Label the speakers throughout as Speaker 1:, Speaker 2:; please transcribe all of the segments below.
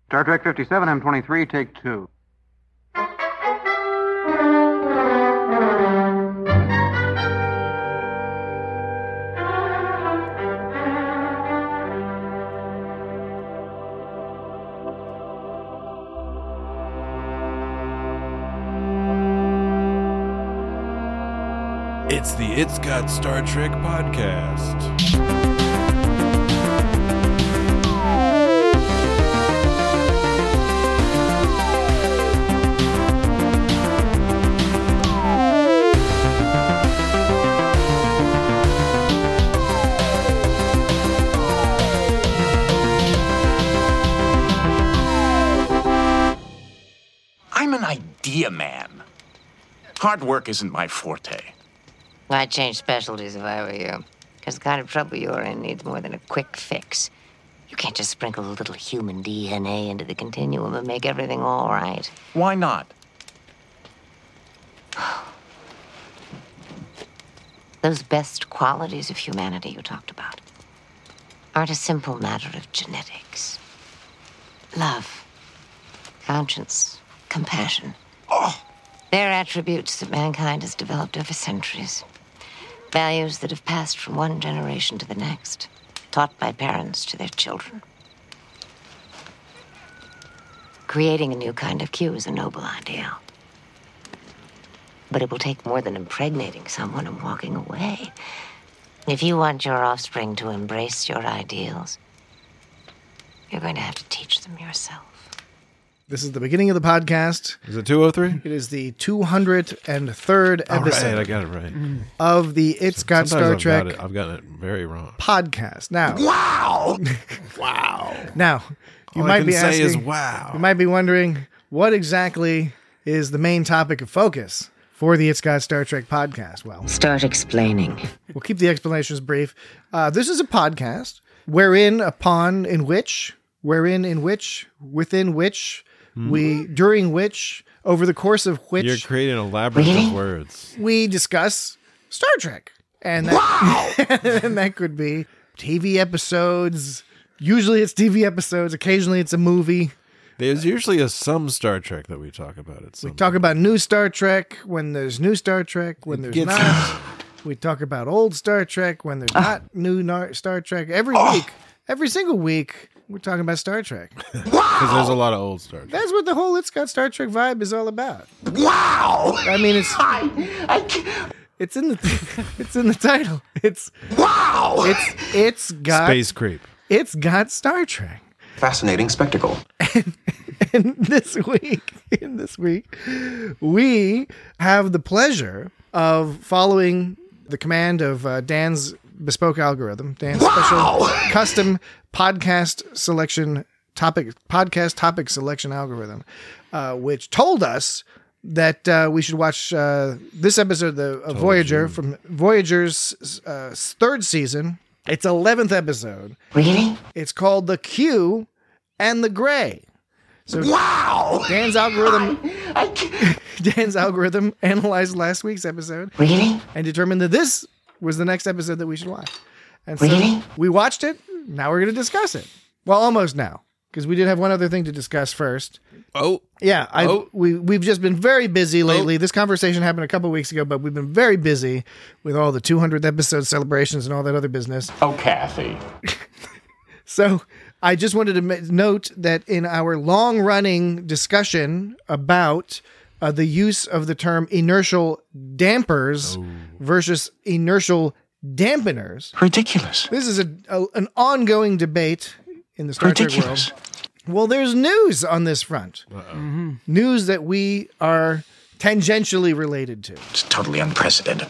Speaker 1: Star Trek 57, M23, take 2.
Speaker 2: It's the It's Got Star Trek podcast.
Speaker 3: I'm an idea man. Hard work isn't my forte.
Speaker 4: I'd change specialties if I were you. Because the kind of trouble you're in needs more than a quick fix. You can't just sprinkle a little human DNA into the continuum and make everything all right.
Speaker 3: Why not?
Speaker 4: Those best qualities of humanity you talked about aren't a simple matter of genetics. Love, conscience, compassion. They're attributes that mankind has developed over centuries. Values that have passed from one generation to the next, taught by parents to their children. Creating a new kind of Q is a noble ideal. But it will take more than impregnating someone and walking away. If you want your offspring to embrace your ideals, you're going to have to teach them yourself.
Speaker 5: This is the beginning of the podcast.
Speaker 2: Is it 203?
Speaker 5: It is the 203rd episode.
Speaker 2: All right, I got it right.
Speaker 5: Of the It's Got Star Trek
Speaker 2: I've gotten it very wrong.
Speaker 5: podcast. Now,
Speaker 3: Wow!
Speaker 5: Now, you
Speaker 2: All I
Speaker 5: might
Speaker 2: can
Speaker 5: be
Speaker 2: say
Speaker 5: asking,
Speaker 2: is wow.
Speaker 5: you might be wondering, what exactly is the main topic of focus for the It's Got Star Trek podcast? Well,
Speaker 4: Start explaining.
Speaker 5: we'll keep the explanations brief. This is a podcast within which, over the course of which
Speaker 2: You're creating a labyrinth of words.
Speaker 5: we discuss Star Trek. And that, and that could be TV episodes. Usually it's TV episodes. Occasionally it's a movie.
Speaker 2: There's usually some Star Trek that we talk about.
Speaker 5: We talk about new Star Trek when there's new Star Trek, when there's not. We talk about old Star Trek when there's not new Star Trek. Every week, every single week, we're talking about Star Trek.
Speaker 2: Because there's a lot of old Star Trek.
Speaker 5: That's what the whole It's Got Star Trek vibe is all about.
Speaker 3: Wow!
Speaker 5: I mean, it's in the title. It's got
Speaker 2: Space creep.
Speaker 5: It's got Star Trek.
Speaker 6: Fascinating spectacle.
Speaker 5: And this week, we have the pleasure of following the command of Dan's bespoke algorithm, Dan's special custom podcast topic selection algorithm, which told us that we should watch this episode of Voyager from Voyager's third season. It's 11th episode.
Speaker 4: Really?
Speaker 5: It's called The Q and the Gray. So Dan's algorithm analyzed last week's episode.
Speaker 4: Really?
Speaker 5: And determined that this was the next episode that we should watch. And so
Speaker 4: Really?
Speaker 5: we watched it. Now we're going to discuss it. Well, almost now, because we did have one other thing to discuss first.
Speaker 2: Oh.
Speaker 5: Yeah, we've just been very busy lately. This conversation happened a couple weeks ago, but we've been very busy with all the 200th episode celebrations and all that other business.
Speaker 3: Oh, Kathy.
Speaker 5: So I just wanted to note that in our long-running discussion about the use of the term inertial dampers versus inertial dampeners.
Speaker 3: Ridiculous.
Speaker 5: This is an ongoing debate in the Star Trek world. Well, there's news on this front. Mm-hmm. News that we are tangentially related to.
Speaker 3: It's totally unprecedented.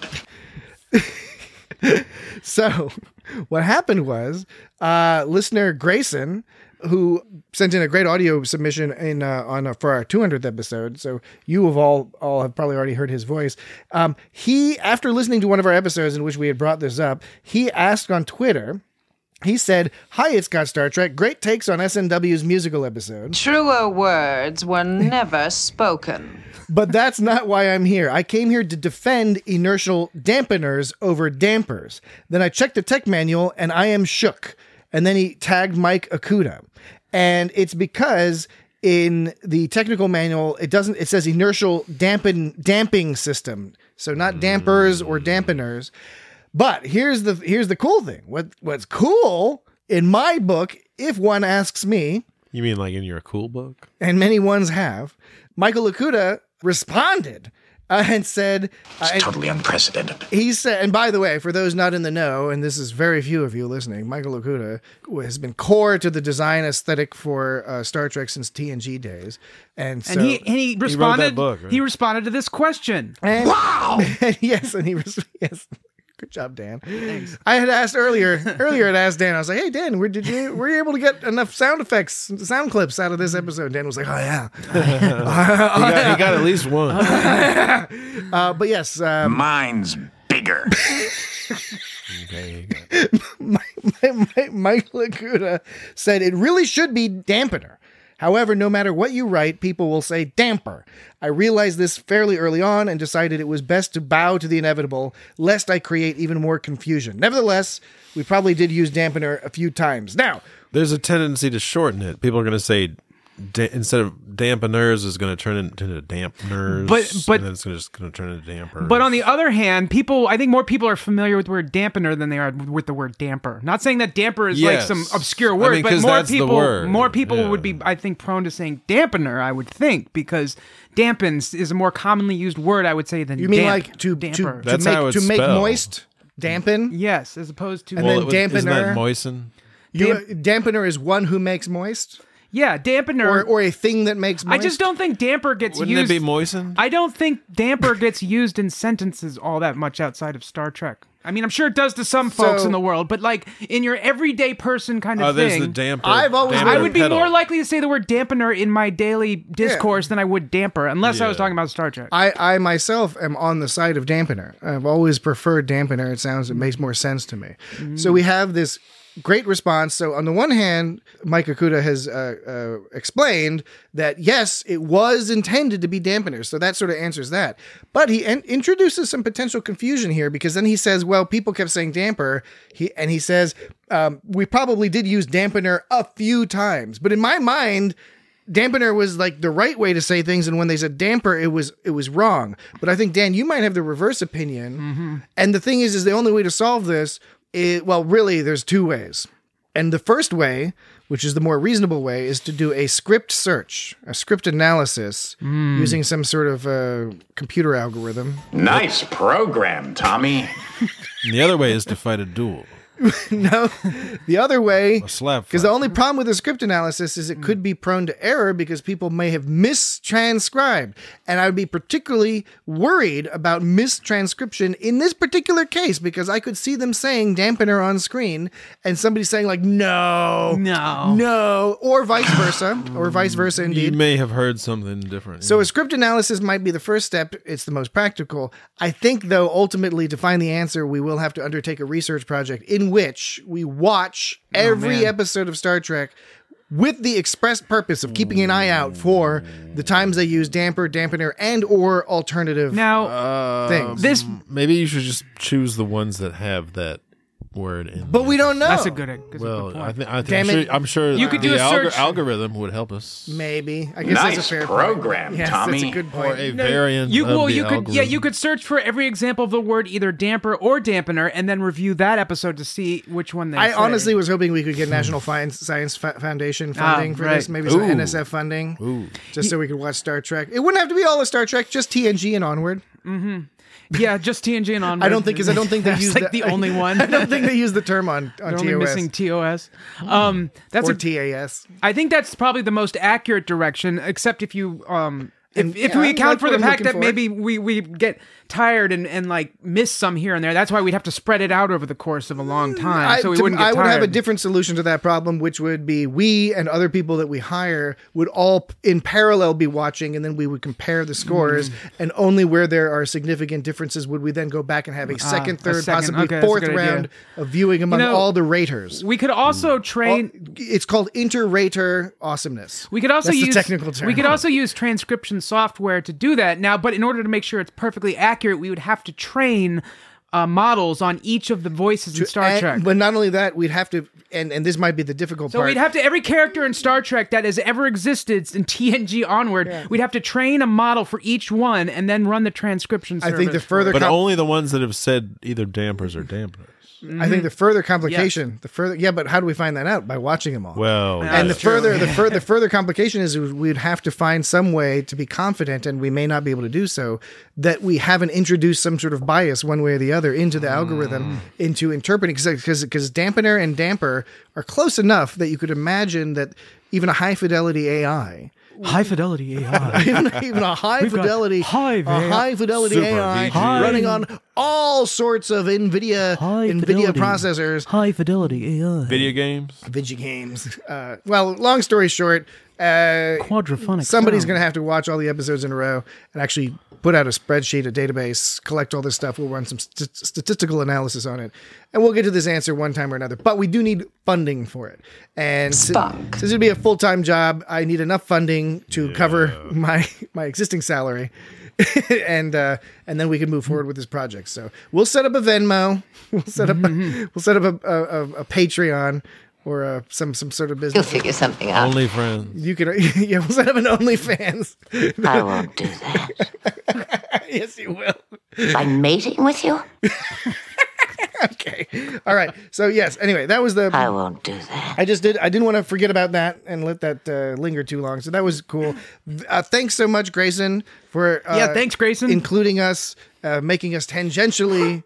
Speaker 5: So what happened was listener Grayson, who sent in a great audio submission for our 200th episode. So you have all have probably already heard his voice. He, after listening to one of our episodes in which we had brought this up, he asked on Twitter, he said, "Hi, It's Got Star Trek. Great takes on SNW's musical episode.
Speaker 7: Truer words were never spoken.
Speaker 5: But that's not why I'm here. I came here to defend inertial dampeners over dampers. Then I checked the tech manual and I am shook. And then he tagged Mike Okuda. And it's because in the technical manual, it says inertial damping system. So not dampers or dampeners. But here's the cool thing. What's cool in my book, if one asks me.
Speaker 2: You mean like in your cool book?
Speaker 5: And many ones have. Michael Okuda responded and said...
Speaker 3: It's totally unprecedented.
Speaker 5: He said, and by the way, for those not in the know, and this is very few of you listening, Michael Okuda has been core to the design aesthetic for Star Trek since TNG days. And so
Speaker 6: he responded.
Speaker 2: that book, right?
Speaker 6: He responded to this question.
Speaker 5: and,
Speaker 3: Wow!
Speaker 5: yes. Good job, Dan. Thanks. I had asked earlier, I'd asked Dan, I was like, hey, Dan, were you able to get enough sound effects, sound clips out of this episode? Dan was like, oh, yeah.
Speaker 2: He got at least one.
Speaker 5: But yes.
Speaker 3: Mine's bigger.
Speaker 2: Okay.
Speaker 5: Michael Okuda said it really should be dampener. However, no matter what you write, people will say damper. I realized this fairly early on and decided it was best to bow to the inevitable, lest I create even more confusion. Nevertheless, we probably did use dampener a few times. Now,
Speaker 2: there's a tendency to shorten it. People are going to say instead of dampeners is going to turn into dampeners,
Speaker 6: but
Speaker 2: and then it's just going to turn into dampers.
Speaker 6: But on the other hand, I think more people are familiar with the word dampener than they are with the word damper. Not saying that damper is like some obscure word, but more people would be, I think, prone to saying dampener, I would think, because dampens is a more commonly used word, I would say, than
Speaker 5: you mean
Speaker 6: damp,
Speaker 5: like to
Speaker 6: damper.
Speaker 2: That's how it's
Speaker 5: make
Speaker 2: spelled.
Speaker 5: moist, dampen?
Speaker 6: Yes, as opposed to...
Speaker 5: And then dampener.
Speaker 2: Isn't that moisten?
Speaker 5: Dampener is one who makes moist?
Speaker 6: Yeah, dampener.
Speaker 5: Or a thing that makes moist?
Speaker 6: I just don't think damper gets
Speaker 2: Wouldn't
Speaker 6: used...
Speaker 2: it be moistened?
Speaker 6: I don't think damper gets used in sentences all that much outside of Star Trek. I mean, I'm sure it does to some folks in the world, but like in your everyday person kind of thing...
Speaker 2: there's the damper.
Speaker 6: I would be more likely to say the word dampener in my daily discourse than I would damper, unless I was talking about Star Trek.
Speaker 5: I myself am on the side of dampener. I've always preferred dampener. It makes more sense to me. Mm-hmm. So we have this great response. So on the one hand, Mike Okuda has explained that, yes, it was intended to be dampeners. So that sort of answers that. But he introduces some potential confusion here, because then he says, well, people kept saying damper. He says, we probably did use dampener a few times. But in my mind, dampener was like the right way to say things, and when they said damper, it was wrong. But I think, Dan, you might have the reverse opinion. Mm-hmm. And the thing is the only way to solve this really, there's two ways. And the first way, which is the more reasonable way, is to do a script search, a script analysis, using some sort of computer algorithm.
Speaker 3: Nice program, Tommy.
Speaker 2: And the other way is to fight a duel.
Speaker 5: No, the other way,
Speaker 2: A slap
Speaker 5: because
Speaker 2: fight.
Speaker 5: the only problem with the script analysis is it could be prone to error because people may have mistranscribed. And I would be particularly worried about mistranscription in this particular case, because I could see them saying dampener on screen and somebody saying like, no, or vice versa, indeed.
Speaker 2: You may have heard something different.
Speaker 5: So a script analysis might be the first step. It's the most practical. I think, though, ultimately, to find the answer, we will have to undertake a research project in which we watch every episode of Star Trek with the express purpose of keeping an eye out for the times they use damper, dampener, and or alternative things.
Speaker 2: Maybe you should just choose the ones that have that word in.
Speaker 5: But we don't know.
Speaker 6: That's a good point.
Speaker 2: I'm sure
Speaker 6: You could do a search.
Speaker 2: algorithm would help us.
Speaker 5: Maybe. I guess
Speaker 3: Nice
Speaker 5: that's a fair
Speaker 3: program,
Speaker 5: point. Yes,
Speaker 3: Tommy.
Speaker 5: that's a good
Speaker 2: Or
Speaker 5: point.
Speaker 2: a variant of the algorithm.
Speaker 6: You could search for every example of the word either damper or dampener, and then review that episode to see which one they
Speaker 5: I
Speaker 6: say.
Speaker 5: honestly was hoping we could get National Science Foundation funding for this, maybe some NSF funding, just so we could watch Star Trek. It wouldn't have to be all of Star Trek, just TNG and onward.
Speaker 6: Yeah, just TNG and onward.
Speaker 5: I don't think they
Speaker 6: That's
Speaker 5: use
Speaker 6: like the only one.
Speaker 5: I don't think they use the term on
Speaker 6: They're
Speaker 5: TOS.
Speaker 6: only missing TOS. That's
Speaker 5: or TAS.
Speaker 6: I think that's probably the most accurate direction, except if you if we account
Speaker 5: that's
Speaker 6: for
Speaker 5: what
Speaker 6: the
Speaker 5: I'm
Speaker 6: fact
Speaker 5: looking
Speaker 6: that
Speaker 5: for.
Speaker 6: maybe we get tired and like miss some here and there. That's why we'd have to spread it out over the course of a long time, so we wouldn't get tired.
Speaker 5: I would have a different solution to that problem, which would be we and other people that we hire would all in parallel be watching, and then we would compare the scores, and only where there are significant differences would we then go back and have a second, third, possibly
Speaker 6: okay, that's a
Speaker 5: fourth
Speaker 6: good
Speaker 5: round
Speaker 6: idea.
Speaker 5: of viewing among all the raters.
Speaker 6: We could also train.
Speaker 5: It's called inter-rater awesomeness.
Speaker 6: We could also
Speaker 5: That's
Speaker 6: use
Speaker 5: the technical term.
Speaker 6: We could also use transcription software to do that. Now, but in order to make sure it's perfectly accurate, we would have to train models on each of the voices in Star Trek.
Speaker 5: But not only that, we'd have to, and this might be the difficult part.
Speaker 6: So we'd have to, every character in Star Trek that has ever existed in TNG onward, we'd have to train a model for each one and then run the transcription service.
Speaker 5: I think the further,
Speaker 2: but only the ones that have said either dampers or dampeners.
Speaker 5: I think the further complication, but how do we find that out? By watching them all.
Speaker 2: Well,
Speaker 5: and the further complication is we'd have to find some way to be confident, and we may not be able to do so, that we haven't introduced some sort of bias one way or the other into the algorithm, into interpreting, because dampener and damper are close enough that you could imagine that even a high fidelity AI.
Speaker 6: High fidelity AI.
Speaker 5: even a high fidelity AI running on all sorts of NVIDIA processors.
Speaker 6: High fidelity AI.
Speaker 2: Video games.
Speaker 5: Well, long story short,
Speaker 6: quadraphonic.
Speaker 5: Somebody's going to have to watch all the episodes in a row and actually put out a spreadsheet, a database, collect all this stuff. We'll run some statistical analysis on it, and we'll get to this answer one time or another. But we do need funding for it, and since it'd be a full-time job, I need enough funding to cover my existing salary, and then we can move forward with this project. So we'll set up a Venmo, we'll set up a Patreon. Or some sort of business.
Speaker 4: You'll figure something out.
Speaker 2: OnlyFans.
Speaker 5: You can, we'll set up an OnlyFans.
Speaker 4: I won't do that.
Speaker 5: Yes, you will.
Speaker 4: By mating with you?
Speaker 5: Okay. All right. So yes. Anyway, that was the.
Speaker 4: I won't do that.
Speaker 5: I didn't want to forget about that and let that linger too long. So that was cool. Thanks so much, Grayson, for
Speaker 6: thanks, Grayson,
Speaker 5: including us, making us tangentially.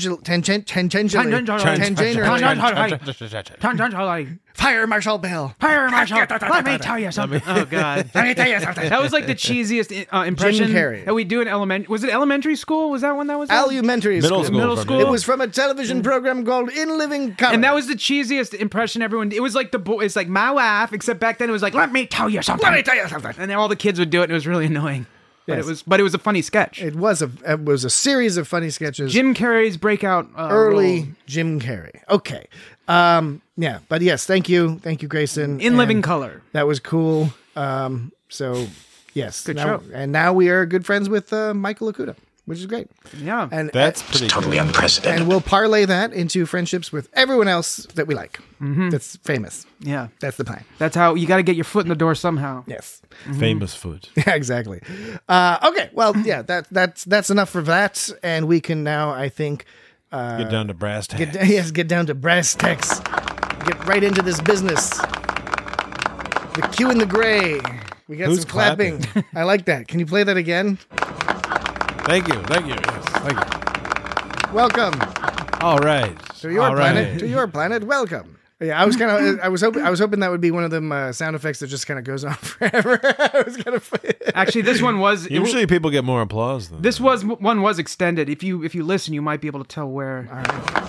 Speaker 5: Fire Marshal Bell.
Speaker 6: Fire Marshal. Let me tell you something. Oh God. Let me tell you something. That was like the cheesiest impression
Speaker 5: Jim Carrey.
Speaker 6: that we do in elementary. Was it elementary school? Was that one that was?
Speaker 5: Elementary school.
Speaker 6: Middle school.
Speaker 5: It was from a television program called In Living Color.
Speaker 6: And that was the cheesiest impression everyone. It was like it's like my wife, except back then it was like, let me tell you something. And then all the kids would do it, and it was really annoying.
Speaker 5: Yes.
Speaker 6: But it was a funny sketch.
Speaker 5: It was a series of funny sketches.
Speaker 6: Jim Carrey's breakout
Speaker 5: early
Speaker 6: role.
Speaker 5: Jim Carrey. Okay. Yeah, but yes, thank you, Grayson.
Speaker 6: In Living Color.
Speaker 5: That was cool. So yes,
Speaker 6: good show.
Speaker 5: And now we are good friends with Michael Okuda, which is great.
Speaker 6: Yeah,
Speaker 5: and
Speaker 2: that's pretty
Speaker 3: totally unprecedented.
Speaker 5: And we'll parlay that into friendships with everyone else that we like. That's famous.
Speaker 6: Yeah,
Speaker 5: that's the plan.
Speaker 6: That's how you got to get your foot in the door somehow.
Speaker 5: Yes,
Speaker 2: famous foot.
Speaker 5: Yeah, exactly. Okay, well, yeah, that's enough for that, and we can now, I think,
Speaker 2: get down to brass tacks.
Speaker 5: Get down to brass tacks. Get right into this business. The Q in the gray. We got
Speaker 2: Who's
Speaker 5: some clapping. I like that. Can you play that again?
Speaker 2: Thank you. Yes, thank you.
Speaker 5: Welcome.
Speaker 2: All right.
Speaker 5: To your planet. Right. To your planet. Welcome. Yeah, I was hoping that would be one of them sound effects that just kind of goes on forever. I was gonna.
Speaker 6: Actually, this one was.
Speaker 2: Usually, people get more applause than
Speaker 6: this. One was extended. If you listen, you might be able to tell where.
Speaker 5: All right.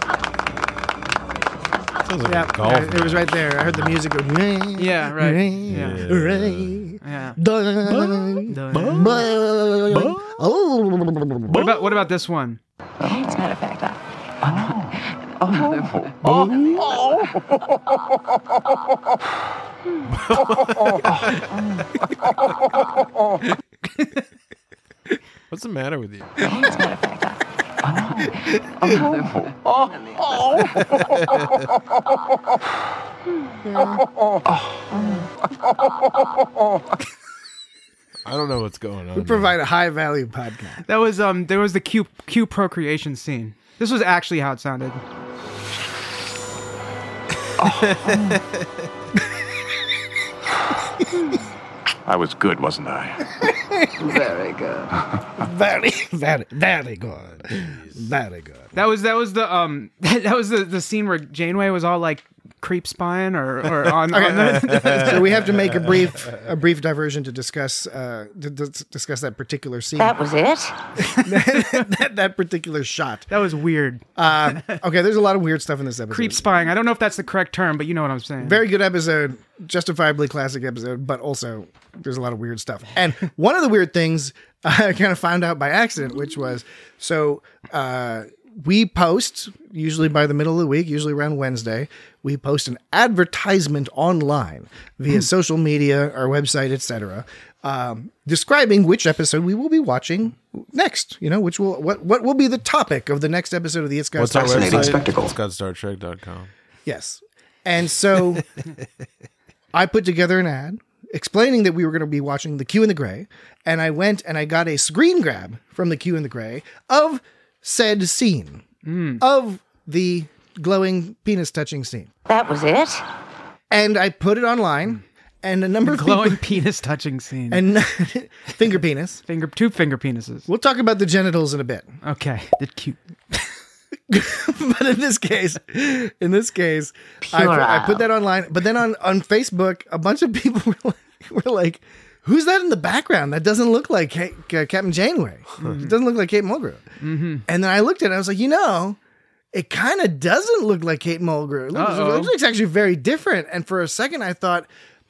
Speaker 2: Sounds like golf.
Speaker 5: It was right there. I heard the music go.
Speaker 6: Yeah, right. What about this one?
Speaker 7: As a matter of fact,
Speaker 2: What's the matter with you?
Speaker 7: as a matter of fact,
Speaker 2: I don't know what's going on.
Speaker 5: We provide a high value podcast.
Speaker 6: That was there was the Q procreation scene. This was actually how it sounded.
Speaker 3: I was good, wasn't I?
Speaker 7: very good.
Speaker 5: Very good. Very good.
Speaker 6: That was the that was the scene where Janeway was all like creep spying or on.
Speaker 5: So we have to make a brief diversion to discuss that particular scene.
Speaker 4: That was it?
Speaker 5: that particular shot.
Speaker 6: That was weird.
Speaker 5: Okay, there's a lot of weird stuff in this episode.
Speaker 6: Creep spying. I don't know if that's the correct term, but you know what I'm saying.
Speaker 5: Very good episode, justifiably classic episode, but also there's a lot of weird stuff. And one of the weird things I kind of found out by accident, which was we post, usually by the middle of the week, usually around Wednesday, we post an advertisement online via social media, our website, etc., describing which episode we will be watching next, which will what will be the topic of the next episode of the It's Got
Speaker 2: Fascinating Spectacle. It's got StarTrek.com.
Speaker 5: Yes. And so I put together an ad explaining that we were going to be watching The Q and the Gray, and I went and I got a screen grab from The Q and the Gray of said scene, of the glowing penis touching scene.
Speaker 4: That was it?
Speaker 5: And I put it online, and a number of
Speaker 6: glowing
Speaker 5: people...
Speaker 6: penis touching scene.
Speaker 5: And finger penis.
Speaker 6: Two finger penises.
Speaker 5: We'll talk about the genitals in a bit.
Speaker 6: Okay. The cute.
Speaker 5: But in this case, I put that online. But then on Facebook, a bunch of people were like, who's that in the background? That doesn't look like Captain Janeway. It doesn't look like Kate Mulgrew. Mm-hmm. And then I looked at it, and I was like, it kind of doesn't look like Kate Mulgrew. It looks actually very different. And for a second, I thought,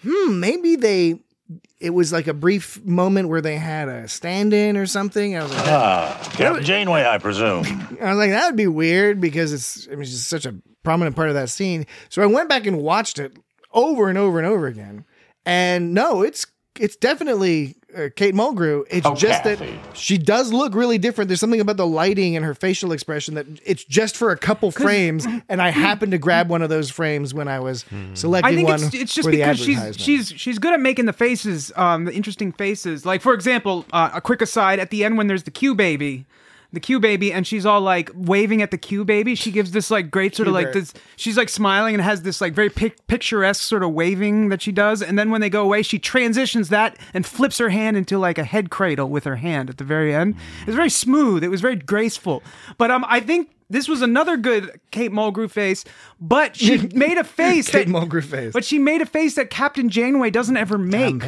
Speaker 5: maybe it was like a brief moment where they had a stand-in or something. I was like,
Speaker 8: Captain Janeway, I presume.
Speaker 5: I was like, that would be weird because it's just such a prominent part of that scene. So I went back and watched it over and over and over again. And no, it's definitely Kate Mulgrew. It's just that she does look really different. There's something about the lighting and her facial expression that it's just for a couple frames, and I happened to grab one of those frames when I was selecting one. I think
Speaker 6: it's just because she's good at making the faces, the interesting faces. Like, for example, a quick aside, at the end when there's the Q baby, and she's all like waving at the Q baby. She gives this like great sort of like this. She's like smiling and has this like very picturesque sort of waving that she does. And then when they go away, she transitions that and flips her hand into like a head cradle with her hand at the very end. It's very smooth. It was very graceful. But I think this was another good Kate Mulgrew face, but she made a face
Speaker 5: Mulgrew face.
Speaker 6: But she made a face that Captain Janeway doesn't ever make.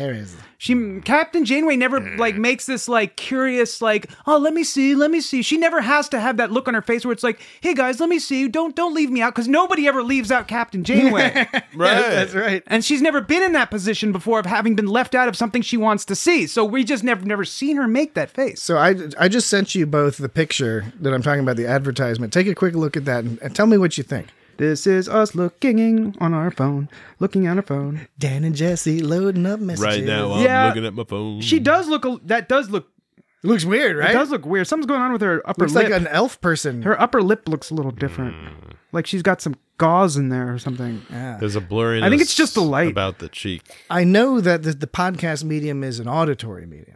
Speaker 6: Captain Janeway never like makes this like curious like, oh, let me see. She never has to have that look on her face where it's like, hey guys, let me see. Don't leave me out, because nobody ever leaves out Captain Janeway.
Speaker 5: Right. That's right.
Speaker 6: And she's never been in that position before of having been left out of something she wants to see. So we just never seen her make that face.
Speaker 5: So I just sent you both the picture that I'm talking about, the advertisement. Take a quick look at that and tell me what you think.
Speaker 6: This is us looking on our phone, looking on our phone.
Speaker 5: Dan and Jesse loading up messages.
Speaker 2: Right now, I'm looking at my phone.
Speaker 6: She does look. That does look.
Speaker 5: It looks weird, right?
Speaker 6: It does look weird. Something's going on with her upper lip.
Speaker 5: Looks like an elf person.
Speaker 6: Her upper lip looks a little different. Like she's got some gauze in there or something.
Speaker 5: Yeah.
Speaker 2: There's a blurriness.
Speaker 6: I think it's just the light
Speaker 2: about the cheek.
Speaker 5: I know that the podcast medium is an auditory medium,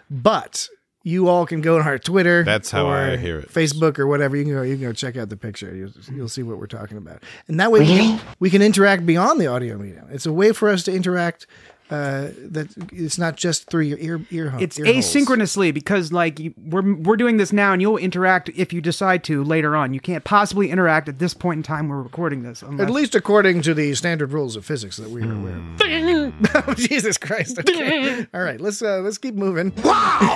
Speaker 5: but you all can go on our Twitter.
Speaker 2: That's how I hear it.
Speaker 5: Facebook or whatever. You can go check out the picture. You'll see what we're talking about. And that way we can interact beyond the audio medium. It's a way for us to interact that it's not just through your ear
Speaker 6: It's asynchronously, because like we're doing this now, and you'll interact if you decide to later on. You can't possibly interact at this point in time we're recording this.
Speaker 5: At least according to the standard rules of physics that we are aware of. Oh, Jesus Christ. Okay. All right, let's keep moving.
Speaker 3: Wow!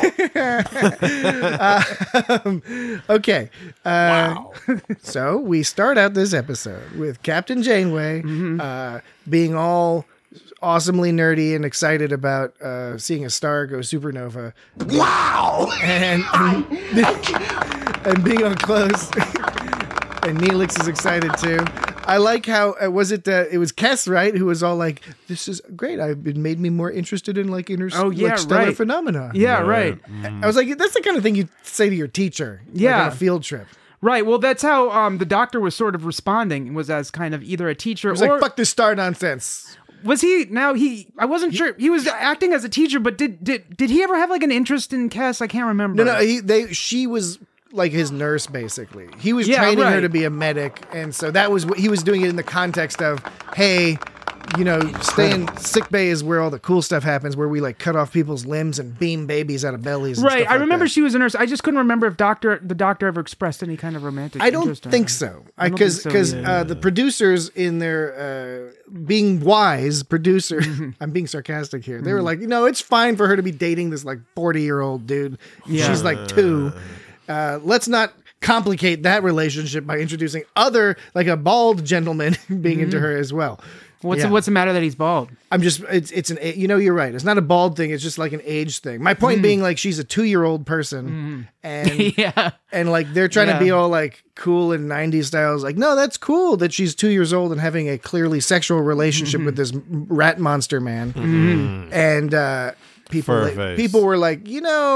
Speaker 5: Okay.
Speaker 3: Wow.
Speaker 5: So we start out this episode with Captain Janeway being all awesomely nerdy and excited about seeing a star go supernova.
Speaker 3: Wow!
Speaker 5: And being on close. And Neelix is excited too. I like how it was Kes, right, who was all like, "This is great. It made me more interested in like stellar phenomena."
Speaker 6: Yeah, right.
Speaker 5: I was like, that's the kind of thing you say to your teacher, like on a field trip.
Speaker 6: Right. Well, that's how the Doctor was sort of responding, was as kind of either a teacher
Speaker 5: or like, "Fuck this star nonsense."
Speaker 6: Was he? Now I wasn't sure. He was acting as a teacher, but did he ever have like an interest in Kes? I can't remember.
Speaker 5: No. She was like his nurse, basically. He was training her to be a medic, and so that was what he was doing it in the context of, hey, stay in sick bay is where all the cool stuff happens, where we like cut off people's limbs and beam babies out of bellies. And
Speaker 6: right. I remember she was a nurse. I just couldn't remember if the doctor ever expressed any kind of romantic interest.
Speaker 5: I don't think so. Because the producers in their being wise producer, I'm being sarcastic here. They were like, it's fine for her to be dating this like 40-year-old dude. Yeah. She's like 2. Let's not complicate that relationship by introducing like a bald gentleman being into her as well.
Speaker 6: What's the matter that he's bald?
Speaker 5: I'm just, it's an, you're right. It's not a bald thing. It's just like an age thing. My point being, like, she's a 2-year-old person and, and like, they're trying to be all like cool and 90s styles. Like, no, that's cool that she's 2 years old and having a clearly sexual relationship with this rat monster man. And, people were like,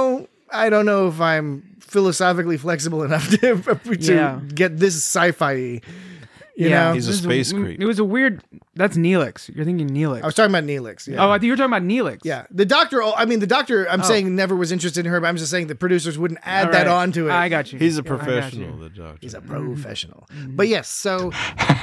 Speaker 5: I don't know if I'm philosophically flexible enough to get this sci-fi. You know?
Speaker 2: He's a space creep.
Speaker 6: It was a weird. That's Neelix. You're thinking Neelix.
Speaker 5: I was talking about Neelix. Yeah.
Speaker 6: Oh, I think you were talking about Neelix.
Speaker 5: Yeah. The doctor. I'm saying never was interested in her, but I'm just saying the producers wouldn't add that onto it.
Speaker 6: I got you.
Speaker 2: He's a professional. The doctor.
Speaker 5: He's a professional. But yes. So.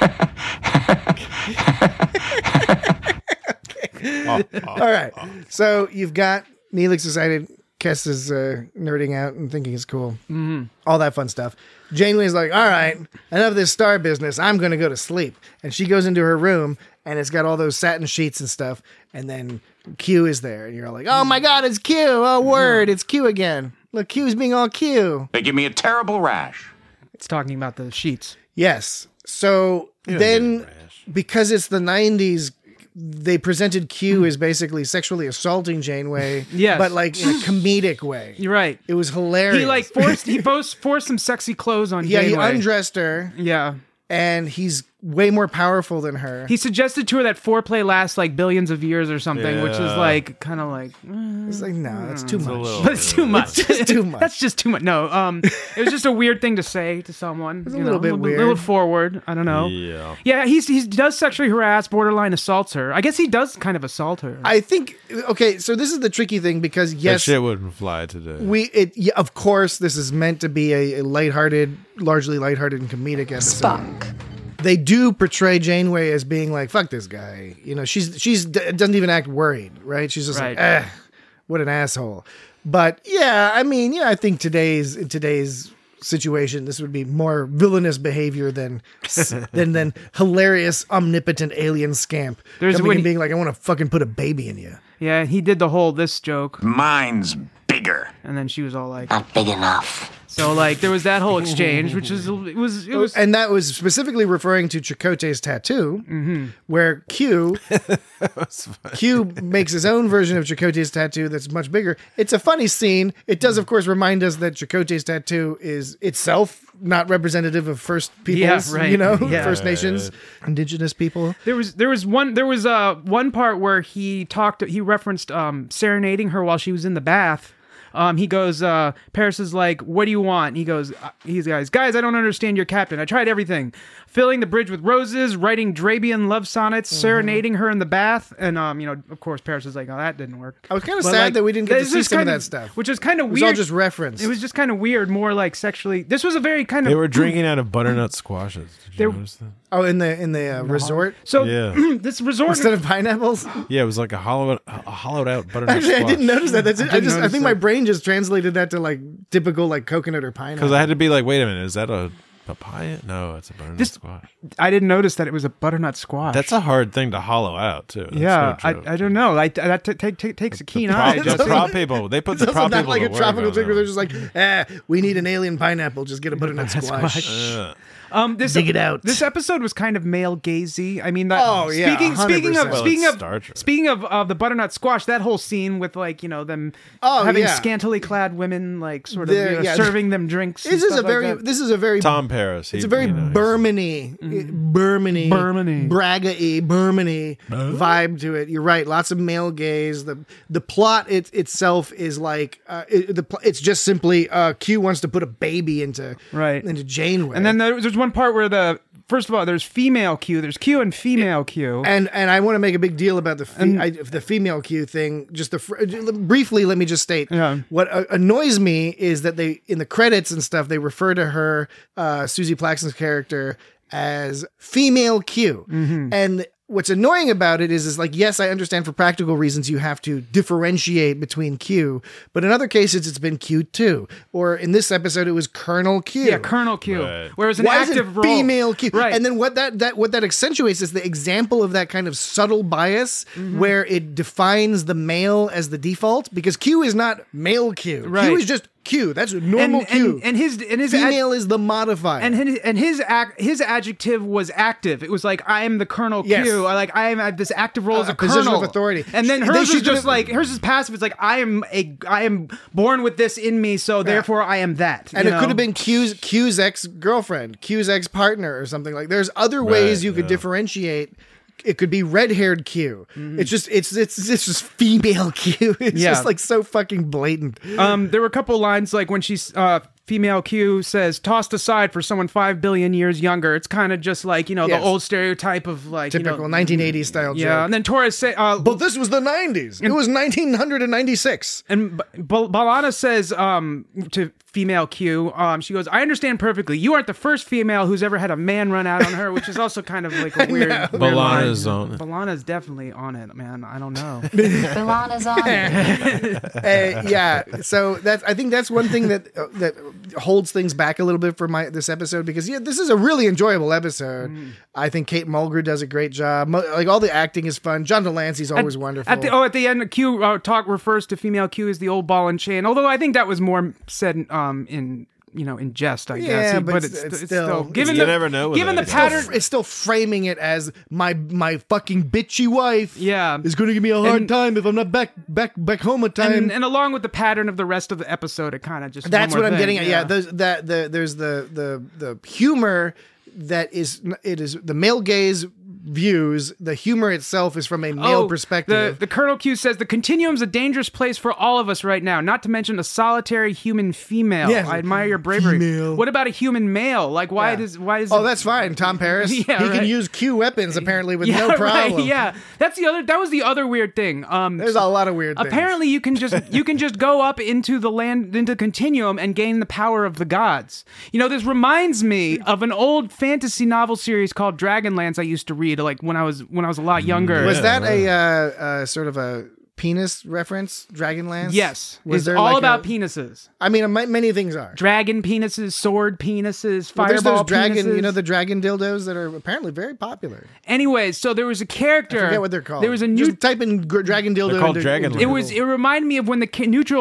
Speaker 5: All right. So you've got Neelix decided. Kes is nerding out and thinking it's cool. Mm-hmm. All that fun stuff. Janeway's like, all right, enough of this star business. I'm going to go to sleep. And she goes into her room, and it's got all those satin sheets and stuff. And then Q is there. And you're like, oh, my God, it's Q. Oh, word, it's Q again. Look, Q's being all Q.
Speaker 3: They give me a terrible rash.
Speaker 6: It's talking about the sheets.
Speaker 5: Yes. So then, because it's the 90s, they presented Q as basically sexually assaulting Janeway, but like in a comedic way.
Speaker 6: You're right.
Speaker 5: It was hilarious.
Speaker 6: He forced some sexy clothes on Janeway.
Speaker 5: Yeah, he undressed her.
Speaker 6: Yeah.
Speaker 5: And he's way more powerful than her.
Speaker 6: He suggested to her that foreplay lasts like billions of years or something, which is like kind of like
Speaker 5: it's like no, that's too much.
Speaker 6: That's too much.
Speaker 5: It's just too much.
Speaker 6: That's just too much. No, it was just a weird thing to say to someone.
Speaker 5: It's a little bit weird,
Speaker 6: a little forward. I don't know. Yeah. He does sexually harass, borderline assaults her. I guess he does kind of assault her.
Speaker 5: I think. Okay, so this is the tricky thing because
Speaker 2: that shit wouldn't fly today.
Speaker 5: Of course, this is meant to be a largely lighthearted and comedic episode.
Speaker 7: Spock.
Speaker 5: They do portray Janeway as being like, fuck this guy. You know, she's doesn't even act worried, right? She's just like, what an asshole. But yeah, I mean, I think in today's situation, this would be more villainous behavior than hilarious, omnipotent alien scamp. Being like, I want to fucking put a baby in you.
Speaker 6: Yeah, he did the whole this joke.
Speaker 3: Mine's bigger.
Speaker 6: And then she was all like,
Speaker 4: not big enough.
Speaker 6: So like there was that whole exchange, which is it was,
Speaker 5: and that was specifically referring to Chakotay's tattoo, where Q makes his own version of Chakotay's tattoo that's much bigger. It's a funny scene. It does, of course, remind us that Chakotay's tattoo is itself not representative of First Peoples, First Nations, Indigenous people.
Speaker 6: There was one part where he referenced serenading her while she was in the bath. He goes, Paris is like, what do you want? He goes, guys, I don't understand your captain. I tried everything. Filling the bridge with roses, writing Drabian love sonnets, serenading her in the bath. And, of course, Paris is like, oh, that didn't work.
Speaker 5: I was kind of sad that we didn't get to see some of that stuff.
Speaker 6: Which is kind of weird.
Speaker 5: It was all just reference.
Speaker 6: It was just kind of weird, more like sexually. This was a very kind of...
Speaker 2: They were drinking out of butternut squashes. Did you notice that?
Speaker 5: Oh, in the resort?
Speaker 6: So, this resort...
Speaker 5: Instead of pineapples?
Speaker 2: Yeah, it was like a hollowed out butternut
Speaker 5: Actually,
Speaker 2: squash.
Speaker 5: I didn't notice that. I think my brain just translated that to like typical like coconut or pineapple.
Speaker 2: Because I had to be like, wait a minute, is that a papaya? No, it's a butternut squash.
Speaker 6: I didn't notice that it was a butternut squash.
Speaker 2: That's a hard thing to hollow out too. That's
Speaker 6: I don't know. That takes a keen eye.
Speaker 2: The prop people, they put the prop people
Speaker 5: like
Speaker 2: to
Speaker 5: a
Speaker 2: work
Speaker 5: tropical
Speaker 2: on
Speaker 5: drink where
Speaker 2: that.
Speaker 5: they're just like, we need an alien pineapple. Just get a butternut squash.
Speaker 6: Dig
Speaker 5: it out.
Speaker 6: This episode was kind of male gazy. I mean, speaking of the butternut squash, that whole scene with like them having scantily clad women like sort of serving them drinks.
Speaker 5: This is a very
Speaker 2: Tom Paris.
Speaker 5: It's a very Bermany, Braga-y, Bermany vibe to it. You're right. Lots of male gaze. The plot itself is like it's just simply Q wants to put a baby into Janeway,
Speaker 6: and then there's one part where first of all, there's female Q. There's Q and female Q.
Speaker 5: And I want to make a big deal about the female Q thing. Just briefly, let me just state what annoys me is that they in the credits and stuff they refer to her Susie Plaxton's character as female Q, and what's annoying about it is like, yes, I understand for practical reasons you have to differentiate between Q, but in other cases it's been Q2, or in this episode it was Colonel Q.
Speaker 6: Yeah, Colonel Q. Right. Whereas an
Speaker 5: Why
Speaker 6: active
Speaker 5: is it
Speaker 6: role,
Speaker 5: female Q.
Speaker 6: Right.
Speaker 5: And then what that accentuates is the example of that kind of subtle bias where it defines the male as the default, because Q is not male Q.
Speaker 6: Right.
Speaker 5: Q is just Q. That's normal Q.
Speaker 6: And his
Speaker 5: female is the modifier.
Speaker 6: And his adjective was active. It was like, I am the Colonel Q. I have this active role as a
Speaker 5: position
Speaker 6: colonel
Speaker 5: of authority.
Speaker 6: And then hers is just like, hers is passive. It's like, I am born with this in me, so therefore I am that.
Speaker 5: And it could have been Q's ex-girlfriend, Q's ex-partner or something like. There's other ways you could differentiate it could be red-haired Q. Mm-hmm. It's just female Q. It's just like so fucking blatant.
Speaker 6: There were a couple lines like when she's female Q says tossed aside for someone 5 billion years younger. It's kind of just like, the old stereotype of like
Speaker 5: typical 1980s style joke.
Speaker 6: Yeah, and then Torres say
Speaker 5: but this was the 90s. It was 1996.
Speaker 6: And B'Elanna says to female Q, she goes, I understand perfectly. You aren't the first female who's ever had a man run out on her, which is also kind of like a weird
Speaker 2: B'Elanna's on it.
Speaker 6: B'Elanna's definitely on it, man. I don't know.
Speaker 4: B'Elanna's on it.
Speaker 5: Yeah. So I think that's one thing that holds things back a little bit for this episode, because this is a really enjoyable episode. I think Kate Mulgrew does a great job. Like all the acting is fun. John Delancey's always wonderful.
Speaker 6: At the end, Q talk refers to female Q as the old ball and chain. Although I think that was more said in jest, I guess.
Speaker 5: Yeah, but it's still
Speaker 6: given
Speaker 2: you never know.
Speaker 6: Given the pattern,
Speaker 5: it's still framing it as my fucking bitchy wife.
Speaker 6: Yeah,
Speaker 5: is going to give me a hard time if I'm not back home at time.
Speaker 6: And along with the pattern of the rest of the episode, it kind of just
Speaker 5: that's what I'm getting at. Yeah, there's the humor that is the male gaze views. The humor itself is from a male perspective.
Speaker 6: The Colonel Q says the continuum's a dangerous place for all of us right now, not to mention a solitary human female.
Speaker 5: Yes.
Speaker 6: I admire your bravery.
Speaker 5: Female.
Speaker 6: What about a human male? Like why does
Speaker 5: that's fine. Tom Paris. He can use Q weapons apparently with no problem.
Speaker 6: Right, yeah. That was the other weird thing.
Speaker 5: There's a lot of weird things.
Speaker 6: Apparently you can just go up into the continuum and gain the power of the gods. This reminds me of an old fantasy novel series called Dragonlance I used to read like when I was a lot younger.
Speaker 5: Was that a sort of a penis reference, Dragonlance?
Speaker 6: Yes. It's all about penises.
Speaker 5: I mean, many things are.
Speaker 6: Dragon penises, sword penises, fireball penises.
Speaker 5: The dragon dildos that are apparently very popular.
Speaker 6: Anyways, so there was a character.
Speaker 5: I forget what they're called.
Speaker 6: There was a new...
Speaker 5: Just type in dragon dildo.
Speaker 2: They're called Dragonlance.
Speaker 6: It reminded me of when the neutral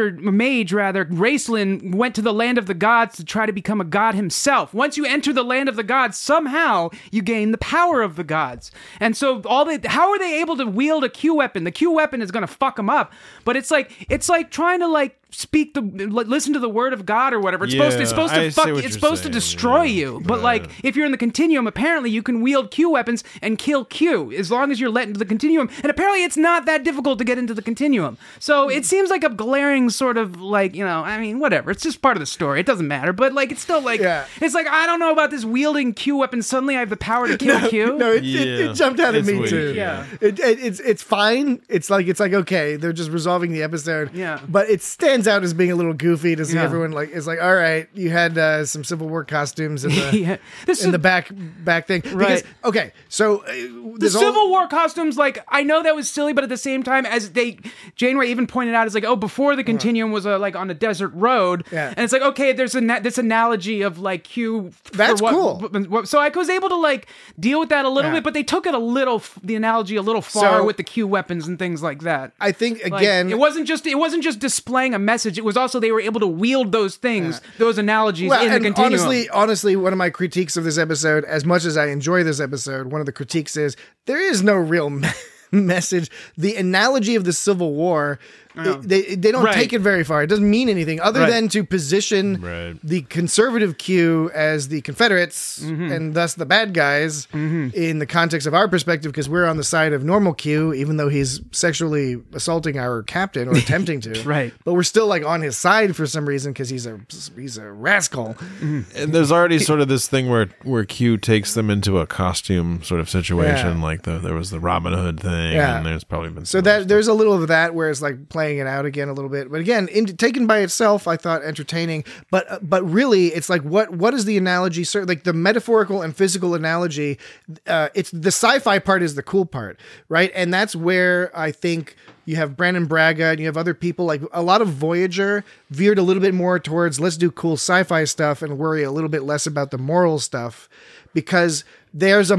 Speaker 6: mage, Raistlin, went to the land of the gods to try to become a god himself. Once you enter the land of the gods, somehow you gain the power of the gods. And so how are they able to wield a Q weapon? The Q weapon is going to fuck them up, but it's like trying to listen to the word of God or whatever. It's supposed to destroy you. But if you're in the continuum, apparently you can wield Q weapons and kill Q as long as you're let into the continuum. And apparently it's not that difficult to get into the continuum. So it seems like a glaring sort of whatever. It's just part of the story. It doesn't matter. But it's still it's like, I don't know about this wielding Q weapon. Suddenly I have the power to kill Q.
Speaker 5: No, it jumped out at me
Speaker 2: weird.
Speaker 5: too.
Speaker 6: Yeah.
Speaker 5: It's fine. It's like okay, they're just resolving the episode.
Speaker 6: Yeah.
Speaker 5: But it stands out as being a little goofy to see everyone is like, all right, you had some Civil War costumes in the back thing. Because, okay, so
Speaker 6: the Civil War costumes, I know that was silly, but at the same time, Janeway even pointed out, is like, before the continuum was on a desert road, and it's like, okay, there's this analogy of Q.
Speaker 5: That's cool.
Speaker 6: So I was able to deal with that a little bit, but they took it the analogy a little far with the Q weapons and things like that.
Speaker 5: I think again,
Speaker 6: it wasn't just displaying a message. It was also they were able to wield those things, those analogies in the continuum.
Speaker 5: Honestly, one of my critiques of this episode, as much as I enjoy this episode, one of the critiques is there is no real message. The analogy of the Civil War, they don't take it very far. It doesn't mean anything other than to position the conservative Q as the Confederates and thus the bad guys in the context of our perspective, because we're on the side of normal Q, even though he's sexually assaulting our captain or attempting to.
Speaker 6: Right.
Speaker 5: But we're still on his side for some reason because he's a rascal.
Speaker 2: And there's already sort of this thing where Q takes them into a costume sort of situation, there was the Robin Hood thing, and there's probably been
Speaker 5: there's a little of that where it's playing it out again a little bit, but again, taken by itself, I thought entertaining. But really, it's what is the analogy? The metaphorical and physical analogy. It's the sci-fi part is the cool part, right? And that's where I think you have Brandon Braga and you have other people. A lot of Voyager veered a little bit more towards let's do cool sci-fi stuff and worry a little bit less about the moral stuff, because there's a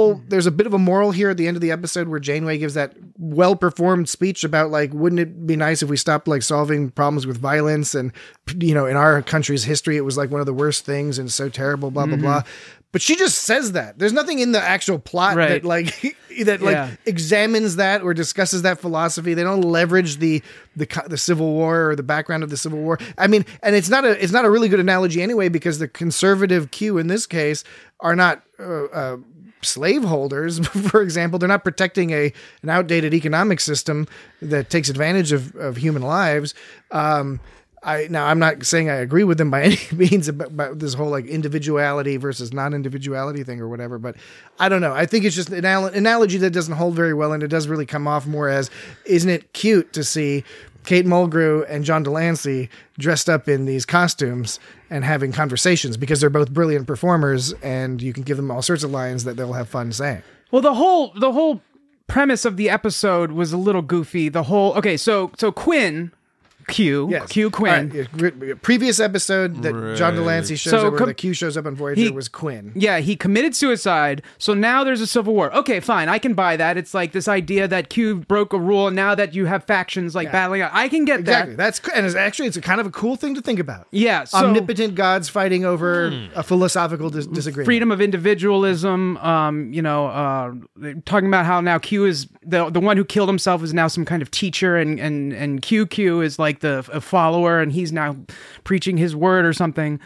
Speaker 5: bit of a moral here at the end of the episode where Janeway gives that well-performed speech about wouldn't it be nice if we stopped solving problems with violence, and in our country's history it was one of the worst things and so terrible, blah blah blah. But she just says that. There's nothing in the actual plot that examines that or discusses that philosophy. They don't leverage the Civil War or the background of the Civil War. I mean, and it's not a really good analogy anyway, because the conservative Q in this case are not slaveholders, for example. They're not protecting an outdated economic system that takes advantage of human lives. I'm not saying I agree with them by any means about this whole like individuality versus non-individuality thing or whatever, but I don't know. I think it's just an analogy that doesn't hold very well, and it does really come off more as, isn't it cute to see Kate Mulgrew and John Delancey dressed up in these costumes and having conversations, because they're both brilliant performers and you can give them all sorts of lines that they'll have fun saying.
Speaker 6: Well, the whole premise of the episode was a little goofy. So Quinn, Q Quinn.
Speaker 5: Right. Previous episode that John Delancey shows up, where the Q shows up on Voyager, was Quinn.
Speaker 6: Yeah, he committed suicide, so now there's a civil war. Okay, fine, I can buy that. It's like this idea that Q broke a rule, and now that you have factions battling out. I can get that.
Speaker 5: Exactly. It's a kind of a cool thing to think about.
Speaker 6: Yeah. So,
Speaker 5: omnipotent gods fighting over a philosophical disagreement.
Speaker 6: Freedom of individualism, talking about how now Q is the one who killed himself is now some kind of teacher, and QQ is like a follower, and he's now preaching his word or something.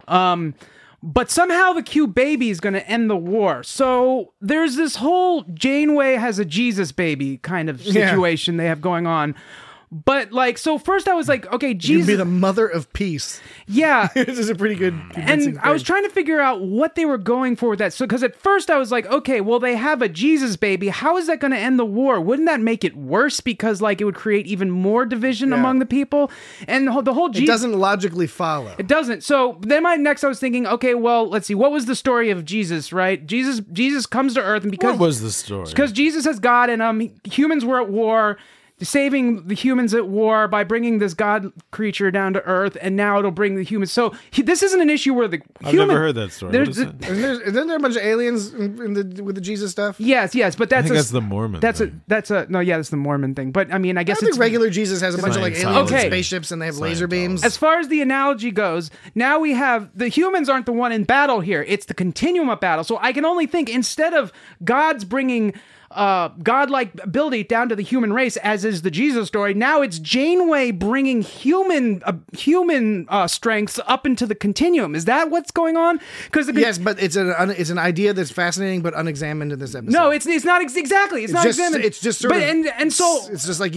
Speaker 6: But somehow the Q baby is going to end the war. So there's this whole Janeway has a Jesus baby kind of situation they have going on. But so first I was like, okay, Jesus,
Speaker 5: you'd be the mother of peace.
Speaker 6: Yeah,
Speaker 5: this is a pretty good.
Speaker 6: And I was trying to figure out what they were going for with that. So because at first I was like, okay, well they have a Jesus baby. How is that going to end the war? Wouldn't that make it worse? Because it would create even more division among the people. And the whole
Speaker 5: it doesn't logically follow.
Speaker 6: It doesn't. So then I was thinking, okay, well let's see, what was the story of Jesus? Right? Jesus comes to Earth, and because
Speaker 2: what was the story?
Speaker 6: Because Jesus has God in him. Humans were at war. Saving the humans at war by bringing this god creature down to Earth, and now it'll bring the humans. So this isn't an issue where
Speaker 2: I've never heard that story.
Speaker 5: Isn't there a bunch of aliens with the Jesus stuff?
Speaker 6: Yes, but
Speaker 2: that's the Mormon.
Speaker 6: That's the Mormon thing. But I mean, I guess
Speaker 5: think regular Jesus has a bunch of aliens and spaceships, and they have laser beams.
Speaker 6: As far as the analogy goes, now we have the humans aren't the one in battle here; it's the continuum of battle. So I can only think, instead of gods bringing godlike ability down to the human race, as is the Jesus story, now it's Janeway bringing human strengths up into the continuum. Is that what's going on?
Speaker 5: Yes, but it's an idea that's fascinating but unexamined in this episode.
Speaker 6: No, it's not exactly. It's not examined.
Speaker 5: It's just sort of,
Speaker 6: and so
Speaker 5: it's just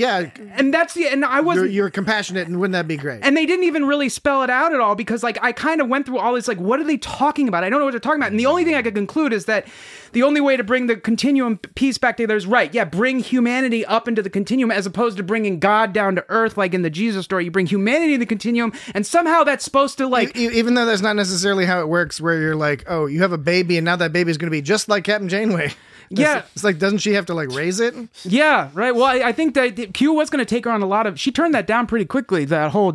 Speaker 6: and I wasn't.
Speaker 5: You're compassionate, and wouldn't that be great?
Speaker 6: And they didn't even really spell it out at all, because I kind of went through all this what are they talking about? I don't know what they're talking about. And the only thing I could conclude is that the only way to bring the continuum piece back together is bring humanity up into the continuum, as opposed to bringing God down to Earth like in the Jesus story. You bring humanity in the continuum, and somehow that's supposed to
Speaker 5: even though that's not necessarily how it works, where you're like, oh, you have a baby, and now that baby is going to be just like Captain Janeway. It's like, doesn't she have to raise it?
Speaker 6: Yeah, right. Well, I think that Q was going to take her on a lot of. She turned that down pretty quickly. That whole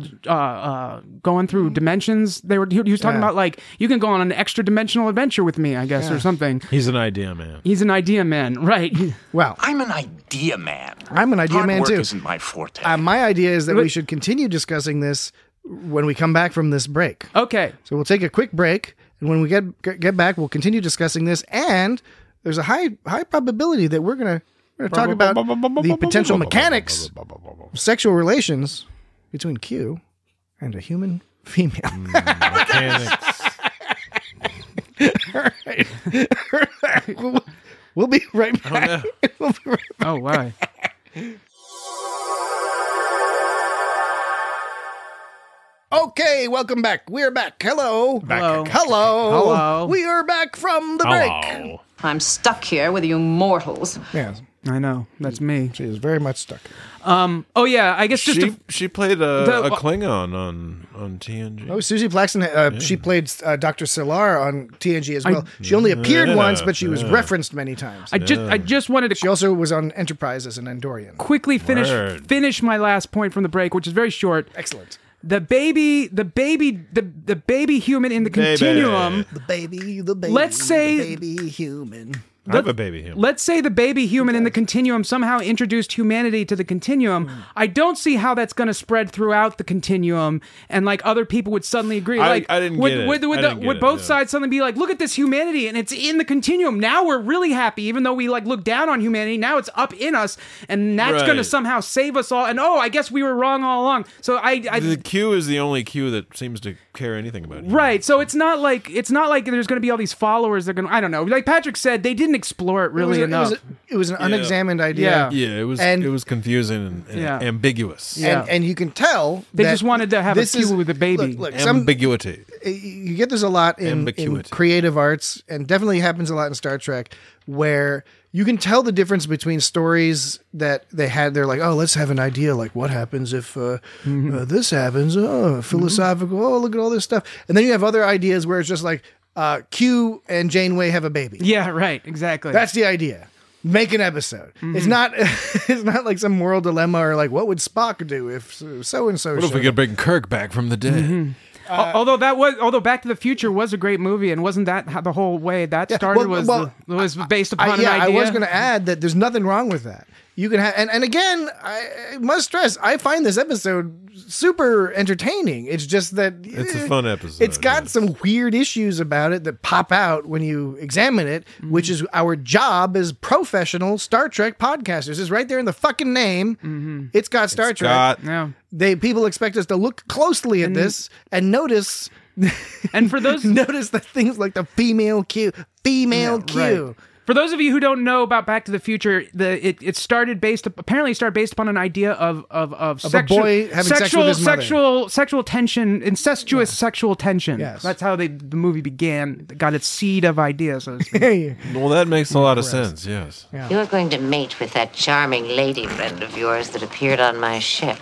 Speaker 6: going through dimensions. He was talking about you can go on an extra dimensional adventure with me, I guess, or something.
Speaker 2: He's an idea man.
Speaker 6: He's an idea man, right?
Speaker 5: Well,
Speaker 3: I'm an idea man.
Speaker 5: I'm an idea man
Speaker 3: Hard
Speaker 5: too.
Speaker 3: work isn't my forte.
Speaker 5: My idea is that we should continue discussing this when we come back from this break.
Speaker 6: Okay.
Speaker 5: So we'll take a quick break, and when we get back, we'll continue discussing this, and there's a high probability that we're gonna talk about the potential mechanics of sexual relations between Q and a human female.
Speaker 2: Mechanics.
Speaker 5: All right. We'll be right back.
Speaker 6: Oh, why?
Speaker 5: Okay, welcome back. We're back. Hello.
Speaker 6: Hello.
Speaker 5: We are back from the break.
Speaker 7: I'm stuck here with you mortals.
Speaker 5: Yes.
Speaker 6: I know. That's me.
Speaker 5: She is very much stuck.
Speaker 6: Oh yeah, I guess
Speaker 2: she played a Klingon on TNG.
Speaker 5: Oh, Susie Plaxton, she played Dr. Solar on TNG as well. She only appeared once, but she was referenced many times.
Speaker 6: I just wanted to.
Speaker 5: She also was on Enterprise as an Andorian.
Speaker 6: Quickly finish my last point from the break, which is very short.
Speaker 5: Excellent.
Speaker 6: The baby human in the continuum.
Speaker 5: The baby.
Speaker 6: Let's say
Speaker 5: the baby human.
Speaker 2: I have a baby human.
Speaker 6: Let's say the baby human in the continuum somehow introduced humanity to the continuum. I don't see how that's going to spread throughout the continuum, and other people would suddenly agree.
Speaker 2: I didn't get it.
Speaker 6: Would both sides suddenly be like, look at this humanity, and it's in the continuum. Now we're really happy, even though we look down on humanity. Now it's up in us, and that's going to somehow save us all. And I guess we were wrong all along. So
Speaker 2: the Q is the only Q that seems to care anything about it.
Speaker 6: Right. So it's not like there's going to be all these followers that are going to, I don't know. Like Patrick said, they didn't didn't explore it really enough.
Speaker 5: It was an unexamined idea.
Speaker 2: Yeah, it was confusing and ambiguous.
Speaker 5: And you can tell
Speaker 6: they just wanted to have a Q with a baby.
Speaker 5: Look,
Speaker 2: ambiguity.
Speaker 5: You get this a lot in creative arts, and definitely happens a lot in Star Trek, where you can tell the difference between stories that they had. They're like, oh, let's have an idea. Like, what happens if this happens? Oh, philosophical. Oh, look at all this stuff. And then you have other ideas where it's just like, Q and Janeway have a baby.
Speaker 6: Yeah, right. Exactly.
Speaker 5: That's the idea. Make an episode. It's not like some moral dilemma or like, what would Spock do if so and so?
Speaker 2: What if we could bring Kirk back from the dead?
Speaker 6: Although Back to the Future was a great movie, and wasn't that how the whole way that started was based upon an idea?
Speaker 5: I was going to add that there's nothing wrong with that. You can have, and again, I must stress, I find this episode super entertaining. It's just that
Speaker 2: it's a fun episode.
Speaker 5: It's got some weird issues about it that pop out when you examine it, which is our job as professional Star Trek podcasters. It's right there in the fucking name. It's got Star Trek. People expect us to look closely at this and notice.
Speaker 6: And for those
Speaker 5: notice the things like the female Q. Right.
Speaker 6: For those of you who don't know about Back to the Future, it started apparently based upon an idea of
Speaker 5: a boy having sex with his mother.
Speaker 6: Sexual tension, incestuous sexual tension.
Speaker 5: Yes.
Speaker 6: That's how the movie began. It got its seed of ideas. So to speak.
Speaker 2: Well, that makes a lot of sense. Yes.
Speaker 4: Yeah. You're going to mate with that charming lady friend of yours that appeared on my ship.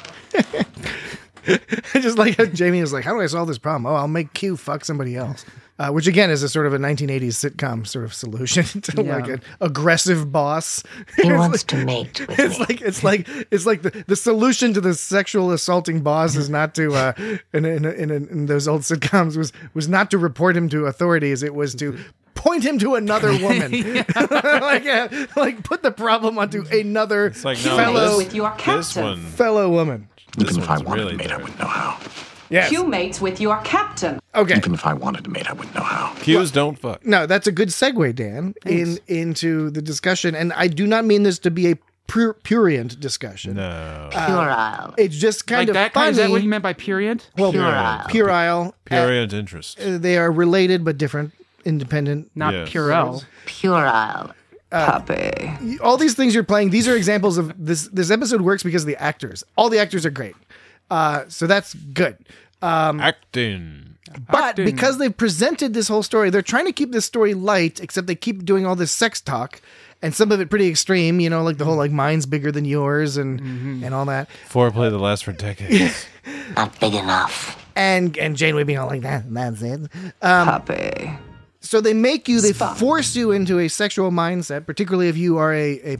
Speaker 5: Just like how Jamie was like, how do I solve this problem? Oh, I'll make Q fuck somebody else. Which again is a sort of a 1980s sitcom sort of solution to like an aggressive boss.
Speaker 4: He wants to mate with me.
Speaker 5: It's like the solution to the sexual assaulting boss is not to in those old sitcoms was not to report him to authorities. It was to point him to another woman. like put the problem onto another fellow
Speaker 7: with your captain.
Speaker 5: Fellow woman.
Speaker 3: Even if I wanted to mate, I wouldn't know how.
Speaker 5: Yes.
Speaker 7: Q mates with your captain.
Speaker 5: Okay.
Speaker 3: Even if I wanted to mate, I wouldn't know how.
Speaker 2: Qs don't fuck.
Speaker 5: No, that's a good segue, Dan, into the discussion. And I do not mean this to be a prurient discussion.
Speaker 2: No.
Speaker 4: Puerile.
Speaker 5: It's just kind of funny.
Speaker 6: Is that what you meant by prurient?
Speaker 5: Well,
Speaker 4: puerile.
Speaker 2: Prurient interest.
Speaker 5: They are related but different, independent.
Speaker 6: Not Purell.
Speaker 4: Puerile.
Speaker 7: Puppy.
Speaker 5: All these things you're playing, these are examples of this. This episode works because of the actors. All the actors are great. So that's good.
Speaker 2: Acting.
Speaker 5: But because they've presented this whole story, they're trying to keep this story light, except they keep doing all this sex talk and some of it pretty extreme, like the whole like mine's bigger than yours and all that.
Speaker 2: Foreplay that lasts for decades.
Speaker 4: Not big enough.
Speaker 5: And Janeway being all like that's it.
Speaker 7: Puppy.
Speaker 5: So they force you into a sexual mindset, particularly if you are a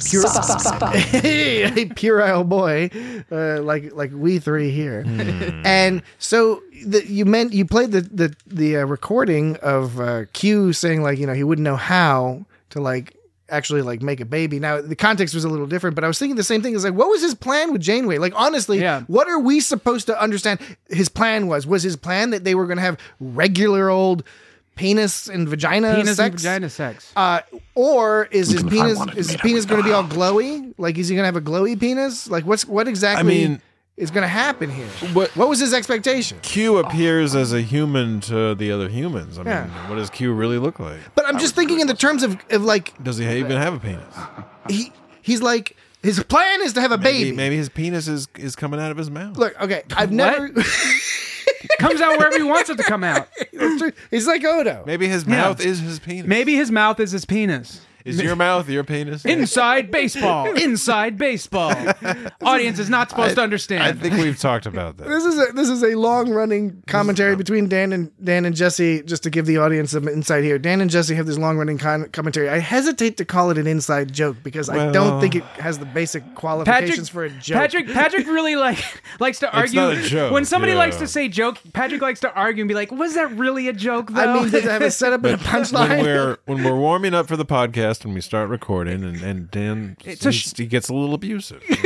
Speaker 5: puerile boy, like we three here. And so you played the recording of Q saying like he wouldn't know how to like actually like make a baby. Now the context was a little different, but I was thinking the same thing. Is like, what was his plan with Janeway? Like honestly, what are we supposed to understand? His plan was his plan that they were going to have regular old penis and vagina sex? Or is his penis going to be all glowy? Like, is he going to have a glowy penis? Like, what exactly is going to happen here? What was his expectation?
Speaker 2: Q appears as a human to the other humans. I mean, what does Q really look like?
Speaker 5: But I'm just thinking in the terms of like...
Speaker 2: Does he even have a penis?
Speaker 5: He's like... His plan is to have a baby.
Speaker 2: Maybe his penis is coming out of his mouth.
Speaker 5: Look, okay, I've never...
Speaker 6: Comes out wherever he wants it to come out.
Speaker 5: He's like Odo.
Speaker 2: Maybe his mouth is his penis.
Speaker 6: Maybe his mouth is his penis.
Speaker 2: Is your mouth your penis?
Speaker 6: Inside baseball. Inside baseball. Audience is not supposed to understand.
Speaker 2: I think we've talked about that.
Speaker 5: This is a long running commentary between Dan and Jesse. Just to give the audience some insight here, Dan and Jesse have this long running commentary. I hesitate to call it an inside joke because I don't think it has the basic qualifications for a joke.
Speaker 6: Patrick really likes to argue.
Speaker 2: It's not a joke.
Speaker 6: When somebody likes to say joke, Patrick likes to argue and be like, "Was that really a joke?" Though?
Speaker 5: I mean, does it have a setup and a punchline?
Speaker 2: When we're warming up for the podcast and we start recording and Dan he gets a little abusive. He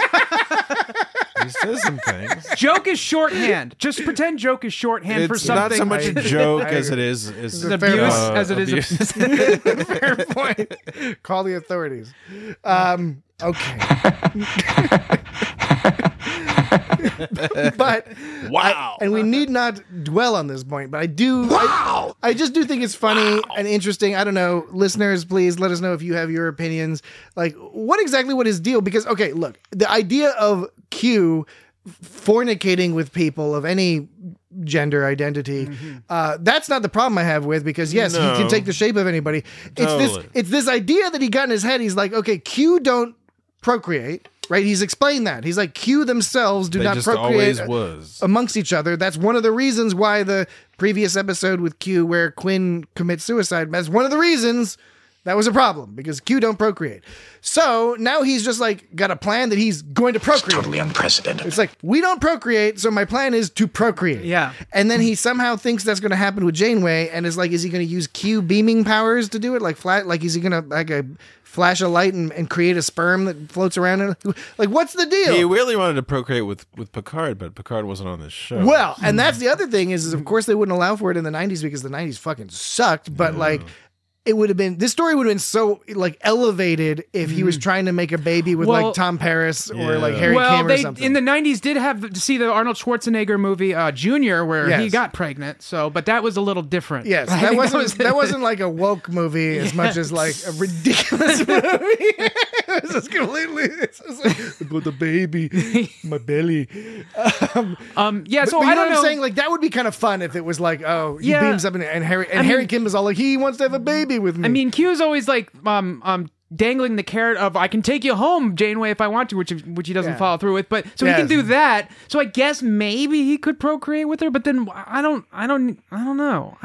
Speaker 2: says some things.
Speaker 6: Joke is shorthand. Just pretend joke is shorthand for something.
Speaker 2: It's not so much a joke as it is
Speaker 6: abuse. As it is
Speaker 5: fair point. Call the authorities. Okay. But
Speaker 2: wow.
Speaker 5: And we need not dwell on this point, but I do. Wow. I just do think it's funny and interesting. I don't know, listeners, please let us know if you have your opinions. Like, what his deal? Because okay, look, the idea of Q fornicating with people of any gender identity, that's not the problem I have with, because yes, he can take the shape of anybody. It's this idea that he got in his head. He's like, okay, Q don't procreate, right? He's explained that. He's like, Q themselves do not procreate amongst each other. That's one of the reasons why the previous episode with Q where Quinn commits suicide, that's one of the reasons that was a problem, because Q don't procreate. So now he's just like got a plan that he's going to procreate.
Speaker 3: It's totally unprecedented.
Speaker 5: It's like, we don't procreate, so my plan is to procreate.
Speaker 6: Yeah.
Speaker 5: And then he somehow thinks that's going to happen with Janeway, and is like, is he going to use Q beaming powers to do it? Like is he going to flash a light and create a sperm that floats around? Like, what's the deal?
Speaker 2: He really wanted to procreate with Picard, but Picard wasn't on this show.
Speaker 5: Well, and that's the other thing is of course they wouldn't allow for it in the 90s because the 90s fucking sucked, but this story would have been so like elevated if he was trying to make a baby with like Tom Paris or like Harry Kim or something.
Speaker 6: In the 90s did have to see the Arnold Schwarzenegger movie Junior where he got pregnant. So, but that was a little different.
Speaker 5: Yes, that wasn't like a woke movie as much as like a ridiculous movie. It was just completely about the baby, my belly.
Speaker 6: So
Speaker 5: but
Speaker 6: I don't know.
Speaker 5: What I'm saying, like that would be kind of fun if it was like, oh, he beams up and Harry Kim is all like, he wants to have a baby with me.
Speaker 6: I mean, Q's always like dangling the carrot of I can take you home, Janeway, if I want to, which he doesn't follow through with. But so he can do that. So I guess maybe he could procreate with her. But then I don't know.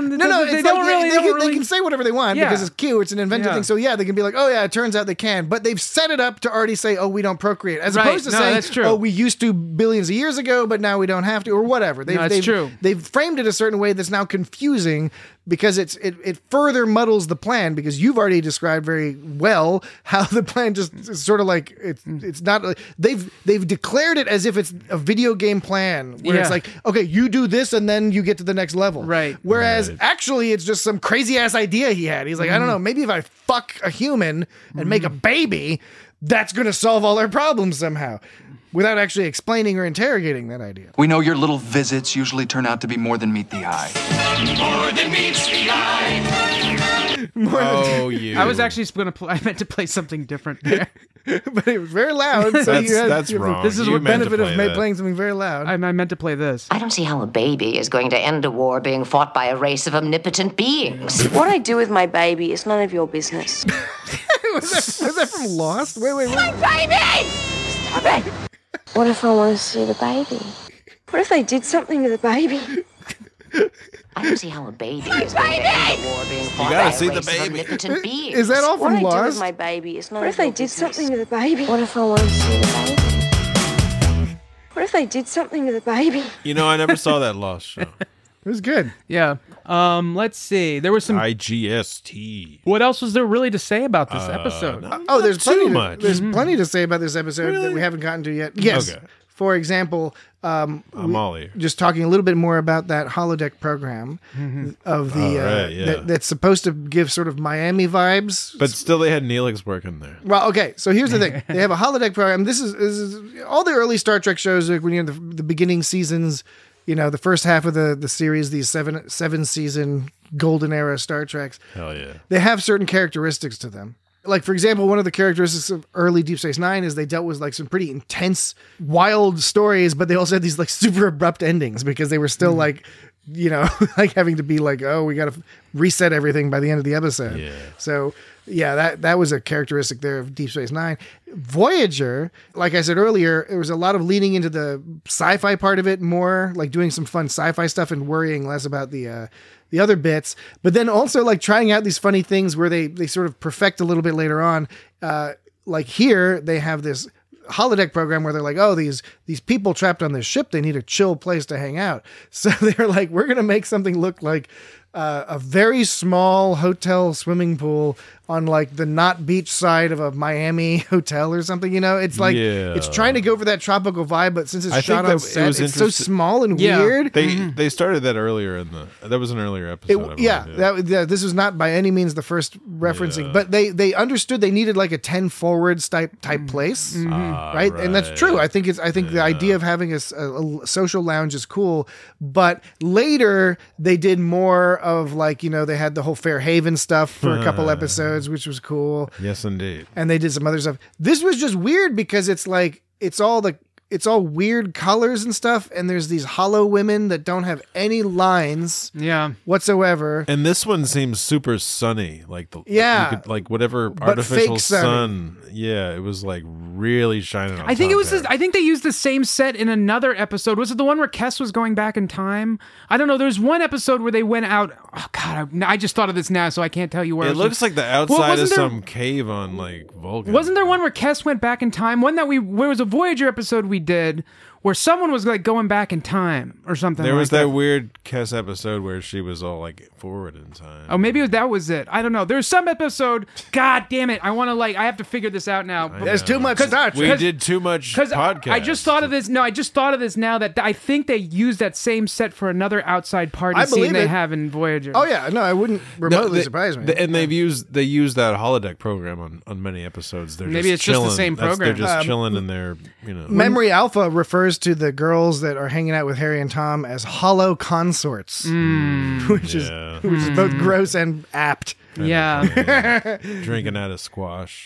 Speaker 5: They can say whatever they want because it's Q. It's an invented thing. So they can be like, oh yeah, it turns out they can. But they've set it up to already say, oh, we don't procreate, as opposed to saying,
Speaker 6: that's true.
Speaker 5: Oh, we used to billions of years ago, but now we don't have to, or whatever.
Speaker 6: That's true.
Speaker 5: They've framed it a certain way that's now confusing, because it further muddles the plan, because you've already described very well how the plan just is sort of like it's not like they've declared it as if it's a video game plan where it's like, okay, you do this and then you get to the next level,
Speaker 6: right?
Speaker 5: Whereas actually it's just some crazy ass idea he had. He's like, I don't know, maybe if I fuck a human and make a baby, that's going to solve all our problems somehow, without actually explaining or interrogating that idea.
Speaker 9: We know your little visits usually turn out to be more than meet the eye.
Speaker 3: More than meets the eye.
Speaker 6: I was actually I meant to play something different there.
Speaker 5: But it was very loud. So
Speaker 2: that's wrong.
Speaker 5: This is what benefit of playing something very loud.
Speaker 6: I meant to play this.
Speaker 4: I don't see how a baby is going to end a war being fought by a race of omnipotent beings.
Speaker 10: What I do with my baby is none of your business.
Speaker 5: was that from Lost? Wait.
Speaker 10: My baby! Stop it! What if I want to see the baby? What if they did something to the baby?
Speaker 4: I don't see how a baby is going to end a war being fought by a race of omnipotent beings.
Speaker 5: Is that all from Lost?
Speaker 10: What I do with my baby is none of your business. What if they did something to the baby? What if I want to see the baby? What if they did something to the baby?
Speaker 2: You know, I never saw that Lost show.
Speaker 5: It was good.
Speaker 6: Yeah. Let's see. There was some
Speaker 2: IGST.
Speaker 6: What else was there really to say about this episode?
Speaker 5: There's plenty to say about this episode that we haven't gotten to yet. Yes. Okay. For example,
Speaker 2: Molly.
Speaker 5: Just talking a little bit more about that holodeck program of the that's supposed to give sort of Miami vibes.
Speaker 2: But still, they had Neelix working there.
Speaker 5: Well, okay. So here's the thing: they have a holodeck program. This is all the early Star Trek shows. Like when you're in the beginning seasons, you know, the first half of the series, these seven season golden era Star Treks.
Speaker 2: Hell yeah!
Speaker 5: They have certain characteristics to them. Like, for example, one of the characteristics of early Deep Space Nine is they dealt with like some pretty intense, wild stories, but they also had these like super abrupt endings because they were still like, you know, like having to be like, oh, we got to reset everything by the end of the episode.
Speaker 2: Yeah.
Speaker 5: So yeah, that was a characteristic there of Deep Space Nine. Voyager, like I said earlier, there was a lot of leaning into the sci-fi part of it more, like doing some fun sci-fi stuff and worrying less about the other bits, but then also like trying out these funny things where they sort of perfect a little bit later on. Like here, they have this holodeck program where they're like, oh, these people trapped on this ship, they need a chill place to hang out. So they're like, we're going to make something look like a very small hotel swimming pool on like the not beach side of a Miami hotel or something. It's like it's trying to go for that tropical vibe, but since it's shot on set, it's so small and weird.
Speaker 2: They started that earlier that was an earlier episode.
Speaker 5: This was not by any means the first referencing, but they understood they needed like a 10 forwards type place, right? And that's true. I think the idea of having a social lounge is cool, but later they did more of like, they had the whole Fairhaven stuff for a couple episodes, which was cool.
Speaker 2: Yes, indeed.
Speaker 5: And they did some other stuff. This was just weird because it's like, it's all weird colors and stuff, and there's these hollow women that don't have any lines whatsoever.
Speaker 2: And this one seems super sunny, like whatever artificial sun. Yeah, it was like really shining on
Speaker 6: I think I think they used the same set in another episode. Was it the one where Kes was going back in time? I don't know. There's one episode where they went out. Oh God, I just thought of this now, so I can't tell you where.
Speaker 2: It looks like the outside of some cave on like Vulcan.
Speaker 6: Wasn't there one where Kes went back in time? One that where was a Voyager episode we did where someone was like going back in time or something.
Speaker 2: There was that weird Kes episode where she was all like forward in time.
Speaker 6: Oh, maybe that was it. I don't know. There's some episode. God damn it! I have to figure this out now.
Speaker 5: There's too much Star Trek.
Speaker 2: We did too much podcast.
Speaker 6: I just thought of this. No, I just thought of this now that I think they used that same set for another outside party scene they have in Voyager.
Speaker 5: Oh yeah, no, I wouldn't remotely surprise me.
Speaker 2: And they use that holodeck program on many episodes.
Speaker 6: Maybe it's just the same program.
Speaker 2: They're just chilling in their
Speaker 5: Memory Alpha refers to the girls that are hanging out with Harry and Tom as hollow consorts, which is both gross and apt.
Speaker 6: Yeah,
Speaker 2: drinking out of squash.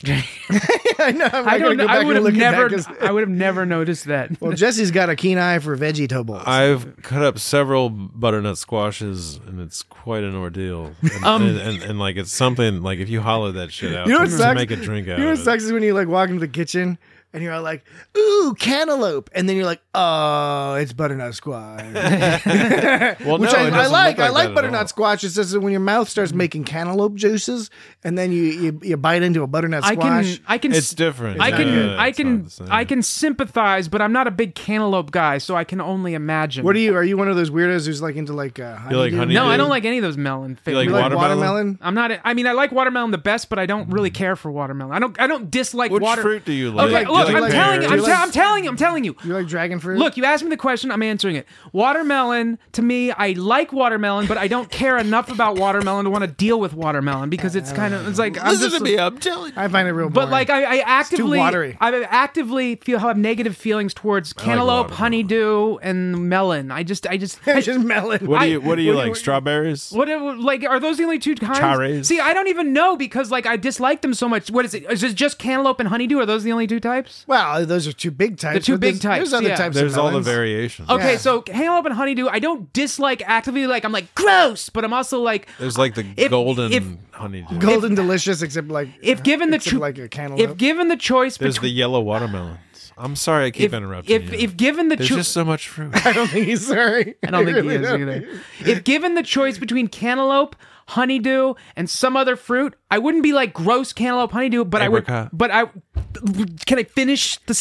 Speaker 5: I know. I
Speaker 6: would have never noticed that.
Speaker 5: Well, Jesse's got a keen eye for vegetables.
Speaker 2: I've cut up several butternut squashes, and it's quite an ordeal. And like it's something like if you hollow that shit out, to make a drink out.
Speaker 5: You know what sucks is when you like walk into the kitchen. And you're all like, ooh, cantaloupe. And then you're like, oh, it's butternut squash.
Speaker 2: Well,
Speaker 5: which I like. I like butternut
Speaker 2: all.
Speaker 5: Squash. It's just that when your mouth starts making cantaloupe juices and then you bite into a butternut squash.
Speaker 2: It's different.
Speaker 6: I can sympathize, but I'm not a big cantaloupe guy, so I can only imagine.
Speaker 5: What are you? Are you one of those weirdos who's like into like honeydew?
Speaker 2: Like honeydew?
Speaker 6: No, I don't like any of those melon.
Speaker 2: You like watermelon?
Speaker 6: I'm not. I mean, I like watermelon the best, but I don't really care for watermelon. I don't dislike
Speaker 2: Which fruit do you like?
Speaker 6: Okay, look, I'm telling you.
Speaker 5: You like dragon fruit?
Speaker 6: Look, you asked me the question, I'm answering it. Watermelon, to me, I like watermelon, but I don't care enough about watermelon to want to deal with watermelon because it's kind of, it's like, I'm
Speaker 2: telling you.
Speaker 5: I find it real boring.
Speaker 6: But like, I actively,
Speaker 5: too watery.
Speaker 6: I actively have negative feelings towards cantaloupe, honeydew, and melon. I just
Speaker 5: melon.
Speaker 2: What do you like? Strawberries?
Speaker 6: What like, are those the only two kinds?
Speaker 2: Cherries?
Speaker 6: See, I don't even know because like, I dislike them so much. What is it? Is it just cantaloupe and honeydew? Are those the only two types?
Speaker 5: Well, those are two big types.
Speaker 6: The two big types.
Speaker 5: There's other types.
Speaker 2: There's
Speaker 5: of
Speaker 2: all the
Speaker 5: melons.
Speaker 2: variations.
Speaker 6: Okay,
Speaker 5: Yeah.
Speaker 6: so cantaloupe and honeydew, I don't dislike actively. Like I'm like gross, but I'm also like
Speaker 2: there's like the golden honeydew.
Speaker 5: Golden delicious, except like
Speaker 6: if given the
Speaker 5: like a cantaloupe.
Speaker 6: if given the choice,
Speaker 2: there's the yellow watermelons. I'm sorry, I keep interrupting you.
Speaker 6: If given the
Speaker 2: there's just so much fruit.
Speaker 5: I don't think he's sorry.
Speaker 6: I don't think he is either. If given the choice between cantaloupe, honeydew, and some other fruit, I wouldn't be like gross cantaloupe, honeydew, but
Speaker 2: Apricot.
Speaker 6: Can I finish the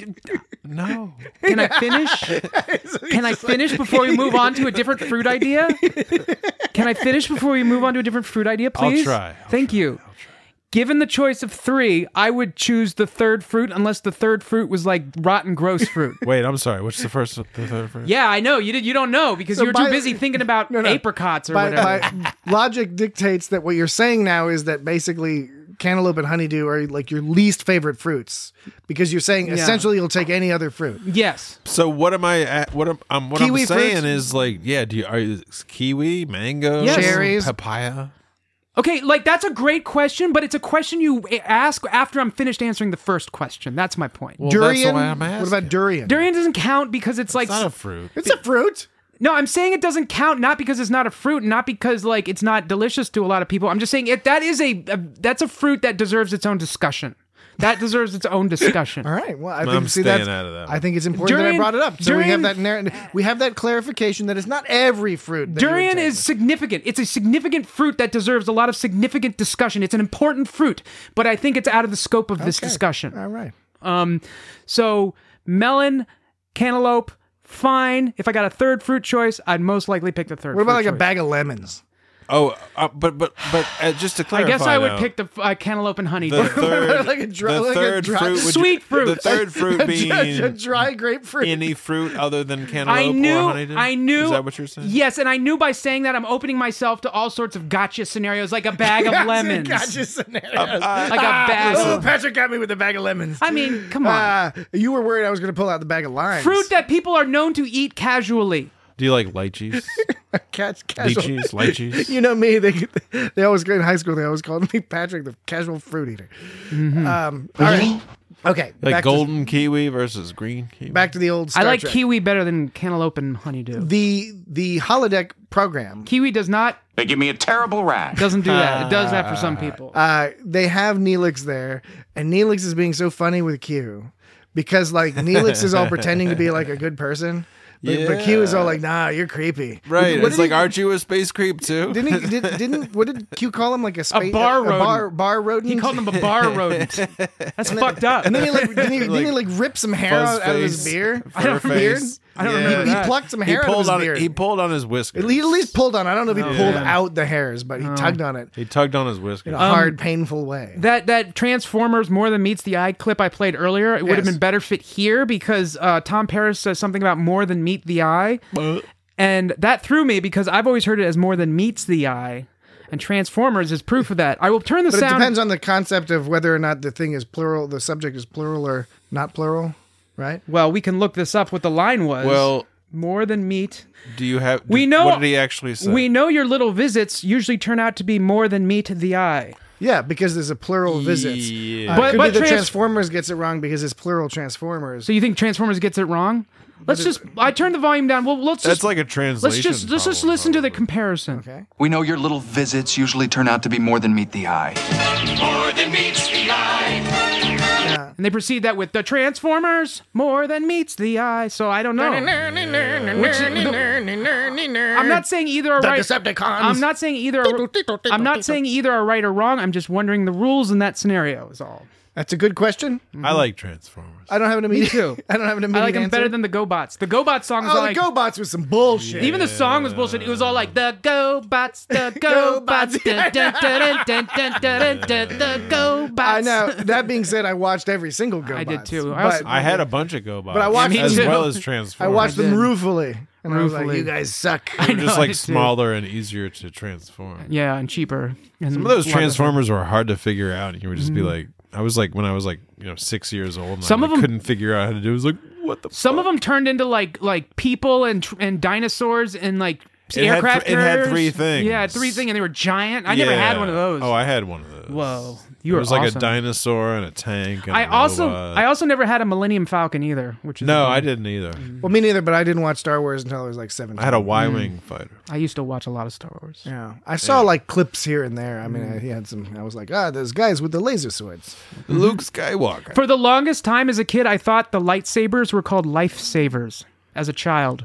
Speaker 2: No.
Speaker 6: Can I finish? Can I finish before we move on to a different fruit idea? Can I finish before we move on to a different fruit idea, please?
Speaker 2: I'll try.
Speaker 6: Thank you. Given the choice of 3, I would choose the third fruit unless the third fruit was like rotten, gross fruit.
Speaker 2: Wait, I'm sorry. What's the third fruit?
Speaker 6: Yeah, I know. You don't know because you're too busy thinking about apricots or whatever.
Speaker 5: Logic dictates that what you're saying now is that basically cantaloupe and honeydew are like your least favorite fruits because you're saying essentially you'll take any other fruit.
Speaker 6: Yes.
Speaker 2: So what am I at? What I'm saying
Speaker 5: fruits?
Speaker 2: is like, are you kiwi, mango,
Speaker 5: cherries,
Speaker 2: papaya?
Speaker 6: Okay, like that's a great question, but it's a question you ask after I'm finished answering the first question. That's my point.
Speaker 2: Well,
Speaker 5: durian?
Speaker 2: That's why I'm asking.
Speaker 5: What about durian?
Speaker 6: Durian doesn't count because it's like...
Speaker 2: It's not a fruit.
Speaker 5: It's a fruit.
Speaker 6: No, I'm saying it doesn't count, not because it's not a fruit, not because like it's not delicious to a lot of people. I'm just saying that's a fruit that deserves its own discussion. That deserves its own discussion.
Speaker 5: All right. Well,
Speaker 2: I'm staying out of that.
Speaker 5: I think it's important that I brought it up. So we have that we have that clarification that it's not every fruit.
Speaker 6: Durian is significant. It's a significant fruit that deserves a lot of significant discussion. It's an important fruit, but I think it's out of the scope of this discussion.
Speaker 5: All right.
Speaker 6: So melon, cantaloupe, fine. If I got a third fruit choice, I'd most likely pick the third.
Speaker 5: What about
Speaker 6: fruit
Speaker 5: like
Speaker 6: choice.
Speaker 5: a bag of lemons?
Speaker 2: But just to clarify,
Speaker 6: I guess I would pick the cantaloupe and honeydew.
Speaker 2: The third,
Speaker 5: like a dry,
Speaker 6: sweet fruit.
Speaker 2: The third fruit being
Speaker 5: a dry grapefruit.
Speaker 2: Any fruit other than cantaloupe or honeydew?
Speaker 6: I knew.
Speaker 2: Is that what you're saying?
Speaker 6: Yes, and I knew by saying that I'm opening myself to all sorts of gotcha scenarios, like a bag of lemons.
Speaker 5: Gotcha scenarios.
Speaker 6: Like a bag.
Speaker 5: Oh, Patrick got me with a bag of lemons.
Speaker 6: I mean, come on.
Speaker 5: You were worried I was going to pull out the bag of limes.
Speaker 6: Fruit that people are known to eat casually.
Speaker 2: Do you like lychees? Lychees.
Speaker 5: You know me. They always in high school. They always called me Patrick, the casual fruit eater.
Speaker 6: Mm-hmm.
Speaker 5: All right. Okay.
Speaker 2: Like golden kiwi versus green kiwi.
Speaker 5: Back to the old Star
Speaker 6: I like
Speaker 5: Trek.
Speaker 6: kiwi better than cantaloupe and honeydew.
Speaker 5: The holodeck program.
Speaker 6: Kiwi does not.
Speaker 3: They give me a terrible rash.
Speaker 6: Doesn't do that. It does that for some people.
Speaker 5: They have Neelix there, and Neelix is being so funny with Q because like Neelix is all pretending to be like a good person. But Q is all like, nah, you're creepy.
Speaker 2: Right. It's like Archie was space creep too.
Speaker 5: What did Q call him? Like a
Speaker 6: bar rodent.
Speaker 5: Bar rodent?
Speaker 6: He called him a bar rodent. That's fucked up.
Speaker 5: And then he rip some hair out of his beard? I don't remember that. He plucked some hair out of his beard.
Speaker 2: He pulled on his whiskers.
Speaker 5: He at least pulled on. I don't know if he pulled out the hairs, but he tugged on it.
Speaker 2: He tugged on his whiskers.
Speaker 5: In a hard, painful way.
Speaker 6: That Transformers More Than Meets the Eye clip I played earlier, it would have been better fit here because Tom Paris says something about more than meet the eye. And that threw me because I've always heard it as more than meets the eye. And Transformers is proof of that. I will turn the sound...
Speaker 5: It depends on the concept of whether or not the thing is plural, the subject is plural or not plural, right?
Speaker 6: Well, we can look this up what the line was.
Speaker 2: Well...
Speaker 6: More than meat.
Speaker 2: Do you have...
Speaker 6: We know,
Speaker 2: what did he actually say?
Speaker 6: We know your little visits usually turn out to be more than meet the eye.
Speaker 5: Yeah, because there's a plural visits.
Speaker 2: Yeah.
Speaker 5: But the Transformers gets it wrong because it's plural Transformers.
Speaker 6: So you think Transformers gets it wrong? I turned the volume down. Well,
Speaker 2: that's like a translation.
Speaker 6: Let's just listen to the comparison.
Speaker 5: Okay.
Speaker 9: We know your little visits usually turn out to be more than meet the eye.
Speaker 3: More than meets the eye.
Speaker 6: And they proceed that with the Transformers, more than meets the eye. So I don't know. I'm not saying either are right. I'm not saying either. I'm not saying either are right or wrong. I'm just wondering the rules in that scenario. Is all.
Speaker 5: That's a good question.
Speaker 2: I like Transformers.
Speaker 5: I don't have an immediate.
Speaker 6: Me too.
Speaker 5: I don't have an immediate
Speaker 6: I like them
Speaker 5: answer.
Speaker 6: better than the GoBots. The GoBots song was like...
Speaker 5: the GoBots was some bullshit.
Speaker 6: Even the song was bullshit. It was all like, the GoBots, the GoBots, the GoBots.
Speaker 5: I know. That being said, I watched every single GoBots.
Speaker 6: I did too.
Speaker 2: I had a bunch of GoBots.
Speaker 5: But I watched
Speaker 2: as well as Transformers.
Speaker 5: I watched them ruefully. And I was like, you guys suck.
Speaker 2: They're just like smaller and easier to transform.
Speaker 6: Yeah, and cheaper. And
Speaker 2: some of those Transformers were hard to figure out. And you would just be like, when I was 6 years old, and
Speaker 6: some of them
Speaker 2: couldn't figure out how to do it. It was like, what the
Speaker 6: Some of them turned into like people and dinosaurs and like aircraft.
Speaker 2: It had three things.
Speaker 6: Yeah, three things, and they were giant. I never had one of those.
Speaker 2: Oh, I had one of those.
Speaker 6: Whoa.
Speaker 2: It was like a dinosaur and a tank. And
Speaker 6: I also never had a Millennium Falcon either, which is
Speaker 2: I didn't either.
Speaker 5: Well, me neither, but I didn't watch Star Wars until I was like 17.
Speaker 2: I had a Y-wing fighter.
Speaker 6: I used to watch a lot of Star Wars.
Speaker 5: Yeah, I saw like clips here and there. I mean, he had some. I was like, those guys with the laser swords.
Speaker 2: Luke Skywalker.
Speaker 6: For the longest time as a kid, I thought the lightsabers were called lifesavers. As a child.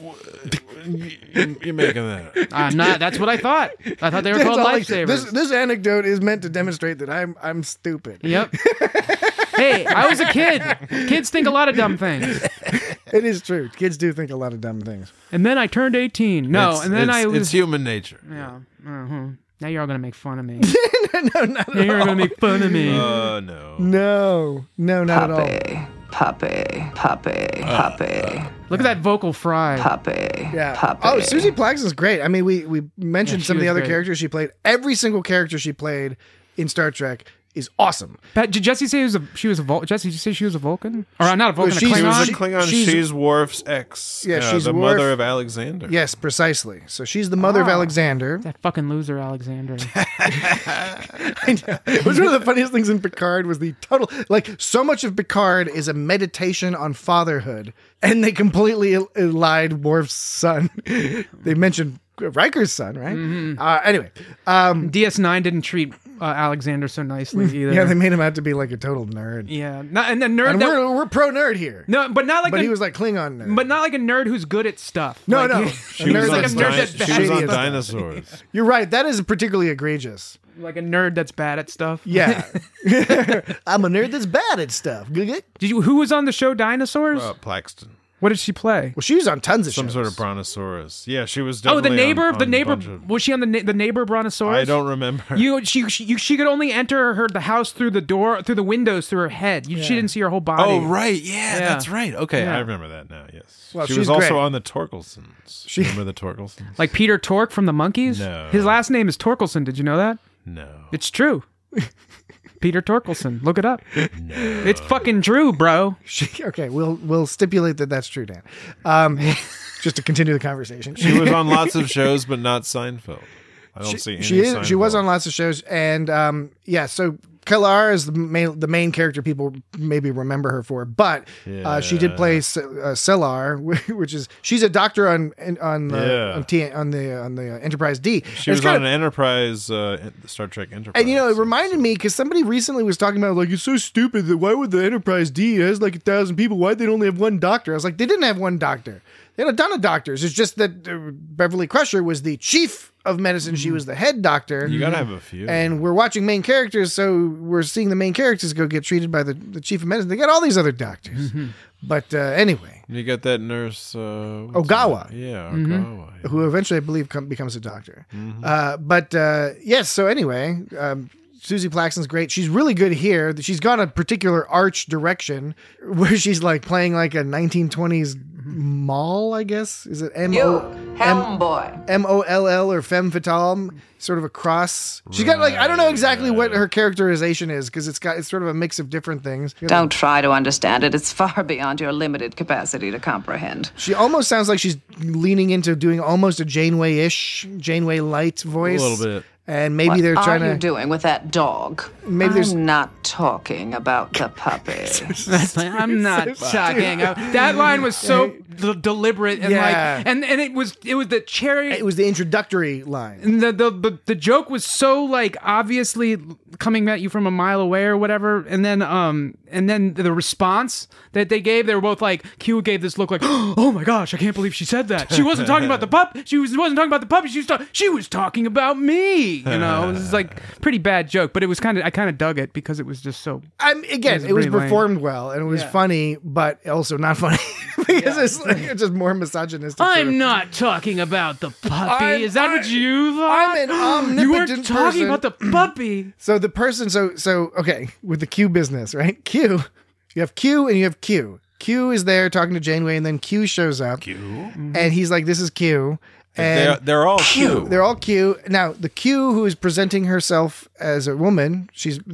Speaker 2: You're making that.
Speaker 6: I'm not. That's what I thought. I thought they were called lifesavers.
Speaker 5: This anecdote is meant to demonstrate that I'm stupid.
Speaker 6: Yep. Hey, I was a kid. Kids think a lot of dumb things.
Speaker 5: It is true. Kids do think a lot of dumb things.
Speaker 6: And then I turned 18.
Speaker 2: It's human nature.
Speaker 6: Yeah. Now you're all gonna make fun of me.
Speaker 5: No, not at all.
Speaker 6: You're gonna make fun of me.
Speaker 2: No.
Speaker 5: No, not at all.
Speaker 7: Puppy.
Speaker 6: Look at that vocal fry.
Speaker 7: Puppy.
Speaker 5: Yeah.
Speaker 7: Puppy.
Speaker 5: Oh, Susie Plaxton's great. I mean, we mentioned some of the other characters she played. Every single character she played in Star Trek is awesome.
Speaker 6: Pat, did Jesse say she was a Vulcan? Jesse, did you say she was a Vulcan? Or not a Vulcan, a Klingon?
Speaker 2: She was a Klingon. She's Worf's ex.
Speaker 5: Yeah, she's
Speaker 2: the mother of Alexander.
Speaker 5: Yes, precisely. So she's the mother of Alexander.
Speaker 6: That fucking loser, Alexander.
Speaker 5: I know. It was one of the funniest things in Picard was the total, so much of Picard is a meditation on fatherhood, and they completely lied Worf's son. They mentioned Riker's son, right? Mm-hmm. Anyway.
Speaker 6: DS9 didn't treat Alexander so nicely either.
Speaker 5: Yeah, they made him out to be like a total nerd.
Speaker 6: Yeah. And a nerd.
Speaker 5: And we're pro nerd here.
Speaker 6: No, but not like
Speaker 5: he was like Klingon nerd.
Speaker 6: But not like a nerd who's good at stuff.
Speaker 5: No.
Speaker 2: She was on dinosaurs.
Speaker 5: You're right. That is particularly egregious.
Speaker 6: Like a nerd that's bad at stuff.
Speaker 5: Yeah. I'm a nerd that's bad at stuff.
Speaker 6: Who was on the show Dinosaurs?
Speaker 2: Plaxton.
Speaker 6: What did she play?
Speaker 5: Well, she was on tons of
Speaker 2: some
Speaker 5: shows.
Speaker 2: sort of brontosaurus. Yeah, she was.
Speaker 6: The neighbor.
Speaker 2: On
Speaker 6: the neighbor.
Speaker 2: of...
Speaker 6: Was she on the neighbor brontosaurus?
Speaker 2: I don't remember.
Speaker 6: She could only enter the house through the windows through her head. She didn't see her whole body.
Speaker 2: Oh right, yeah, that's right. Okay, I remember that now. Yes,
Speaker 5: well,
Speaker 2: she was also on the Torkelsons. Remember the Torkelsons?
Speaker 6: Like Peter Tork from the Monkees?
Speaker 2: No,
Speaker 6: his last name is Torkelson. Did you know that?
Speaker 2: No,
Speaker 6: it's true. Peter Torkelson. Look it up. No. It's fucking true, bro.
Speaker 5: Okay, we'll stipulate that that's true, Dan. Just to continue the conversation.
Speaker 2: She was on lots of shows, but not Seinfeld. I don't see any Seinfeld.
Speaker 5: She was on lots of shows, and so Kellar is the main character people maybe remember her for, but she did play Sellar, which is she's a doctor on the Enterprise D.
Speaker 2: She was on an Enterprise Star Trek Enterprise,
Speaker 5: and it reminded me because somebody recently was talking about like it's so stupid that why would the Enterprise D has like 1,000 people? Why'd they only have one doctor? I was like, they didn't have one doctor. They had a ton of doctors. It's just that Beverly Crusher was the chief of medicine. She was the head doctor.
Speaker 2: You gotta have a few.
Speaker 5: And we're watching main characters, so we're seeing the main characters go get treated by the chief of medicine. They got all these other doctors. Mm-hmm. But anyway.
Speaker 2: You got that nurse...
Speaker 5: Ogawa.
Speaker 2: Yeah, Ogawa.
Speaker 5: Yeah. Who eventually, I believe, becomes a doctor. Mm-hmm. Yes, so anyway... Susie Plaxton's great. She's really good here. She's gone a particular arch direction where she's like playing like a 1920s mall, I guess. Is it M-O-L-L or femme fatale? Sort of a cross. She's got like, I don't know exactly what her characterization is because it's sort of a mix of different things.
Speaker 7: Don't try to understand it. It's far beyond your limited capacity to comprehend.
Speaker 5: She almost sounds like she's leaning into doing almost a Janeway-ish, Janeway light voice.
Speaker 2: A little bit.
Speaker 5: And maybe they're trying to...
Speaker 7: What are you doing with that dog?
Speaker 5: Maybe
Speaker 7: I'm not talking about the puppy.
Speaker 6: I'm not talking. That line was so deliberate and and it was the cherry.
Speaker 5: It was the introductory line.
Speaker 6: And the joke was so like obviously coming at you from a mile away or whatever. And then the response that they gave, they were both like, Q gave this look like, oh my gosh, I can't believe she said that. She wasn't talking about the pup. She wasn't talking about the puppy. She was talking about me. It was like pretty bad joke, but it was I kind of dug it because it was just so.
Speaker 5: It was performed well and it was funny, but also not funny because it's just more misogynistic.
Speaker 6: I'm not talking about the puppy. Is that what you thought?
Speaker 5: I'm an omnipotent
Speaker 6: You weren't talking about the puppy.
Speaker 5: So the person, so okay, with the Q business, right? Q, you have Q and you have Q. Q is there talking to Janeway, and then Q shows up. And he's like, "This is Q." And
Speaker 2: they're all Q.
Speaker 5: They're all Q. Now, the Q who is presenting herself as a woman,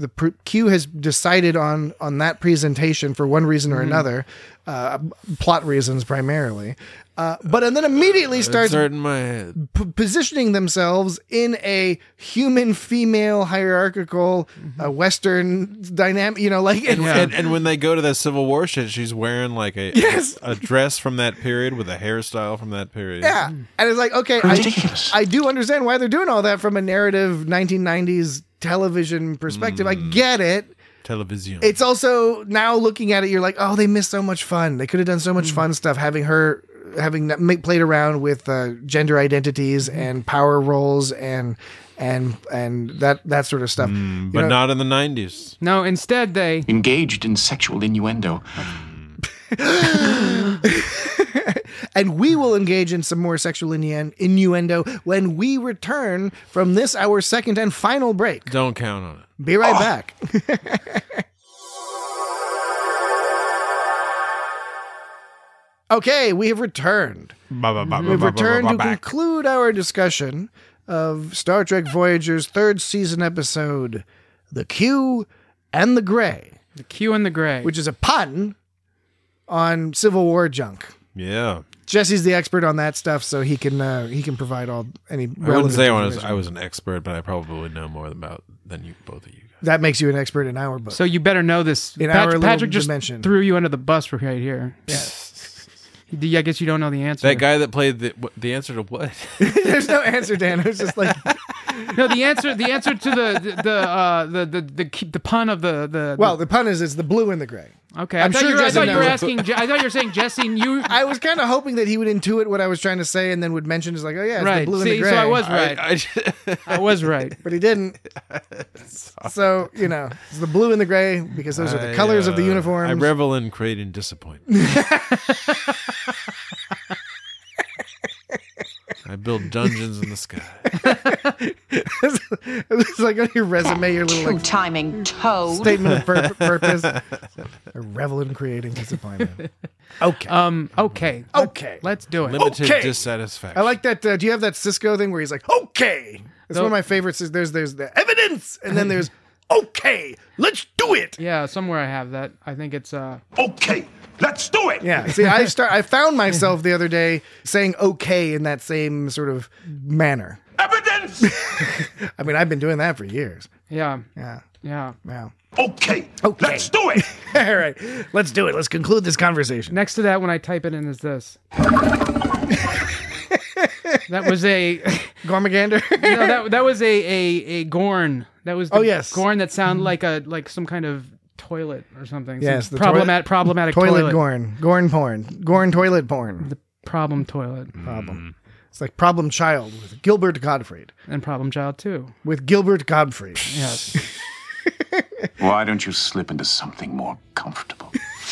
Speaker 5: Q has decided on that presentation for one reason or another, plot reasons primarily. But and then immediately starts positioning themselves in a human-female hierarchical Western dynamic.
Speaker 2: And when they go to that Civil War shit, she's wearing like a dress from that period with a hairstyle from that period.
Speaker 5: Yeah, and it's like, okay, I do understand why they're doing all that from a narrative 1990s television perspective. I get it.
Speaker 2: Television.
Speaker 5: It's also now looking at it, you're like, oh, they missed so much fun. They could have done so much fun stuff having played around with gender identities and power roles and that sort of stuff.
Speaker 2: But not in the 90s.
Speaker 6: No, instead they
Speaker 3: engaged in sexual innuendo.
Speaker 5: And we will engage in some more sexual innuendo when we return from this, our second and final break.
Speaker 2: Don't count on it.
Speaker 5: Be right back. Okay, we have returned. We've returned to conclude our discussion of Star Trek Voyager's third season episode, The Q and the Gray.
Speaker 6: The Q and the Gray.
Speaker 5: Which is a pun on Civil War junk.
Speaker 2: Yeah.
Speaker 5: Jesse's the expert on that stuff, so he can provide any relevant
Speaker 2: I wouldn't say
Speaker 5: information.
Speaker 2: I was an expert, but I probably would know more than both of you guys.
Speaker 5: That makes you an expert in our book.
Speaker 6: So you better know this. Patrick just threw you under the bus right here. Yeah. I guess you don't know the answer.
Speaker 2: That guy that played the answer to what?
Speaker 5: There's no answer, Dan. It was just like
Speaker 6: no. The answer to the pun of the.
Speaker 5: Well, the pun is it's the blue and the gray.
Speaker 6: Okay, I thought you were saying Jesse knew.
Speaker 5: I was kind of hoping that he would intuit what I was trying to say and then would mention, it's like, oh yeah, it's
Speaker 6: right.
Speaker 5: the blue and the gray.
Speaker 6: So I was right. I was right.
Speaker 5: But he didn't. So, it's the blue and the gray because those are the colors of the uniforms.
Speaker 2: I revel in creating disappointment. I build dungeons in the sky.
Speaker 5: It's like on your resume, your little
Speaker 7: timing toad
Speaker 5: statement of purpose. I revel in creating disappointment. Okay.
Speaker 6: Okay. Let's do it.
Speaker 2: Limited dissatisfaction.
Speaker 5: I like that. Do you have that Cisco thing where he's like, okay? It's one of my favorites. There's the evidence, and then there's okay. Let's do it.
Speaker 6: Yeah, somewhere I have that. I think it's
Speaker 3: okay. Let's do it.
Speaker 5: Yeah. See, I found myself the other day saying okay in that same sort of manner.
Speaker 3: Evidence.
Speaker 5: I mean, I've been doing that for years.
Speaker 6: Yeah.
Speaker 3: Okay. Let's do it.
Speaker 5: All right. Let's do it. Let's conclude this conversation.
Speaker 6: Next to that, when I type it in, is this. That was a
Speaker 5: Gormagander.
Speaker 6: No, that was a Gorn. That was
Speaker 5: yes,
Speaker 6: Gorn that sounded like some kind of toilet or something.
Speaker 5: Yes,
Speaker 6: the problematic toilet.
Speaker 5: Gorn porn. Gorn toilet porn.
Speaker 6: The problem toilet.
Speaker 5: Problem. It's like Problem Child with Gilbert Gottfried.
Speaker 6: And Problem Child 2.
Speaker 5: With Gilbert Gottfried.
Speaker 6: Yes.
Speaker 3: Why don't you slip into something more comfortable?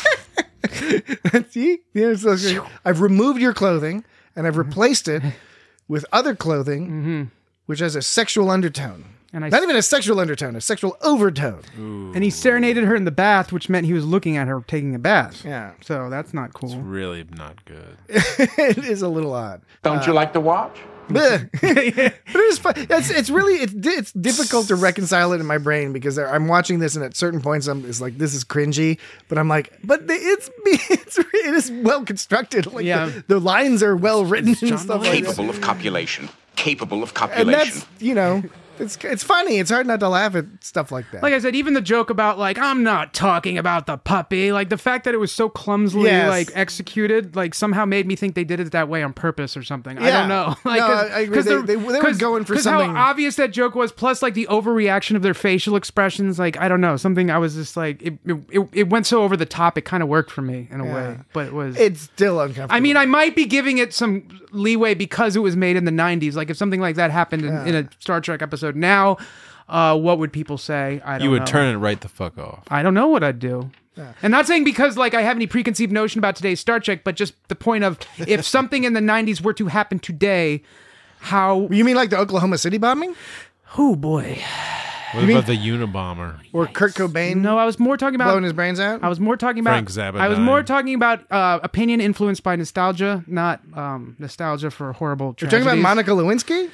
Speaker 5: See? I've removed your clothing and I've replaced it with other clothing, which has a sexual undertone. And not even a sexual undertone, a sexual overtone.
Speaker 6: Ooh. And he serenaded her in the bath, which meant he was looking at her taking a bath.
Speaker 5: Yeah.
Speaker 6: So that's not cool.
Speaker 2: It's really not good.
Speaker 5: It is a little odd.
Speaker 3: Don't you like to watch?
Speaker 5: But it is fun. It's difficult to reconcile it in my brain because I'm watching this and at certain points it's like, this is cringy, but I'm like, but it is well constructed. Like the lines are well written and stuff like that.
Speaker 3: Capable of copulation.
Speaker 5: And that's, it's funny. It's hard not to laugh at stuff like that.
Speaker 6: Like I said, even the joke about I'm not talking about the puppy. Like the fact that it was so clumsily executed, somehow made me think they did it that way on purpose or something. Yeah. I don't know.
Speaker 5: I agree. They were going for something.
Speaker 6: How obvious that joke was. Plus, the overreaction of their facial expressions. I don't know. Something I was just it went so over the top. It kind of worked for me in a way, but
Speaker 5: it's still uncomfortable.
Speaker 6: I mean, I might be giving it some leeway because it was made in the 90s. If something like that happened in a Star Trek episode now, what would people say? I don't know.
Speaker 2: You would turn it right the fuck off.
Speaker 6: I don't know what I'd do. Yeah. And not saying because I have any preconceived notion about today's Star Trek, but just the point of if something in the 90s were to happen today, how...
Speaker 5: You mean like the Oklahoma City bombing?
Speaker 6: Oh boy.
Speaker 2: What about the Unabomber?
Speaker 5: Or Kurt Cobain?
Speaker 6: No, I was more talking about...
Speaker 5: blowing his brains out?
Speaker 6: I was more talking about...
Speaker 2: Frank Zappa
Speaker 6: I was more talking about opinion influenced by nostalgia, not nostalgia for horrible tragedies.
Speaker 5: You're talking about Monica Lewinsky?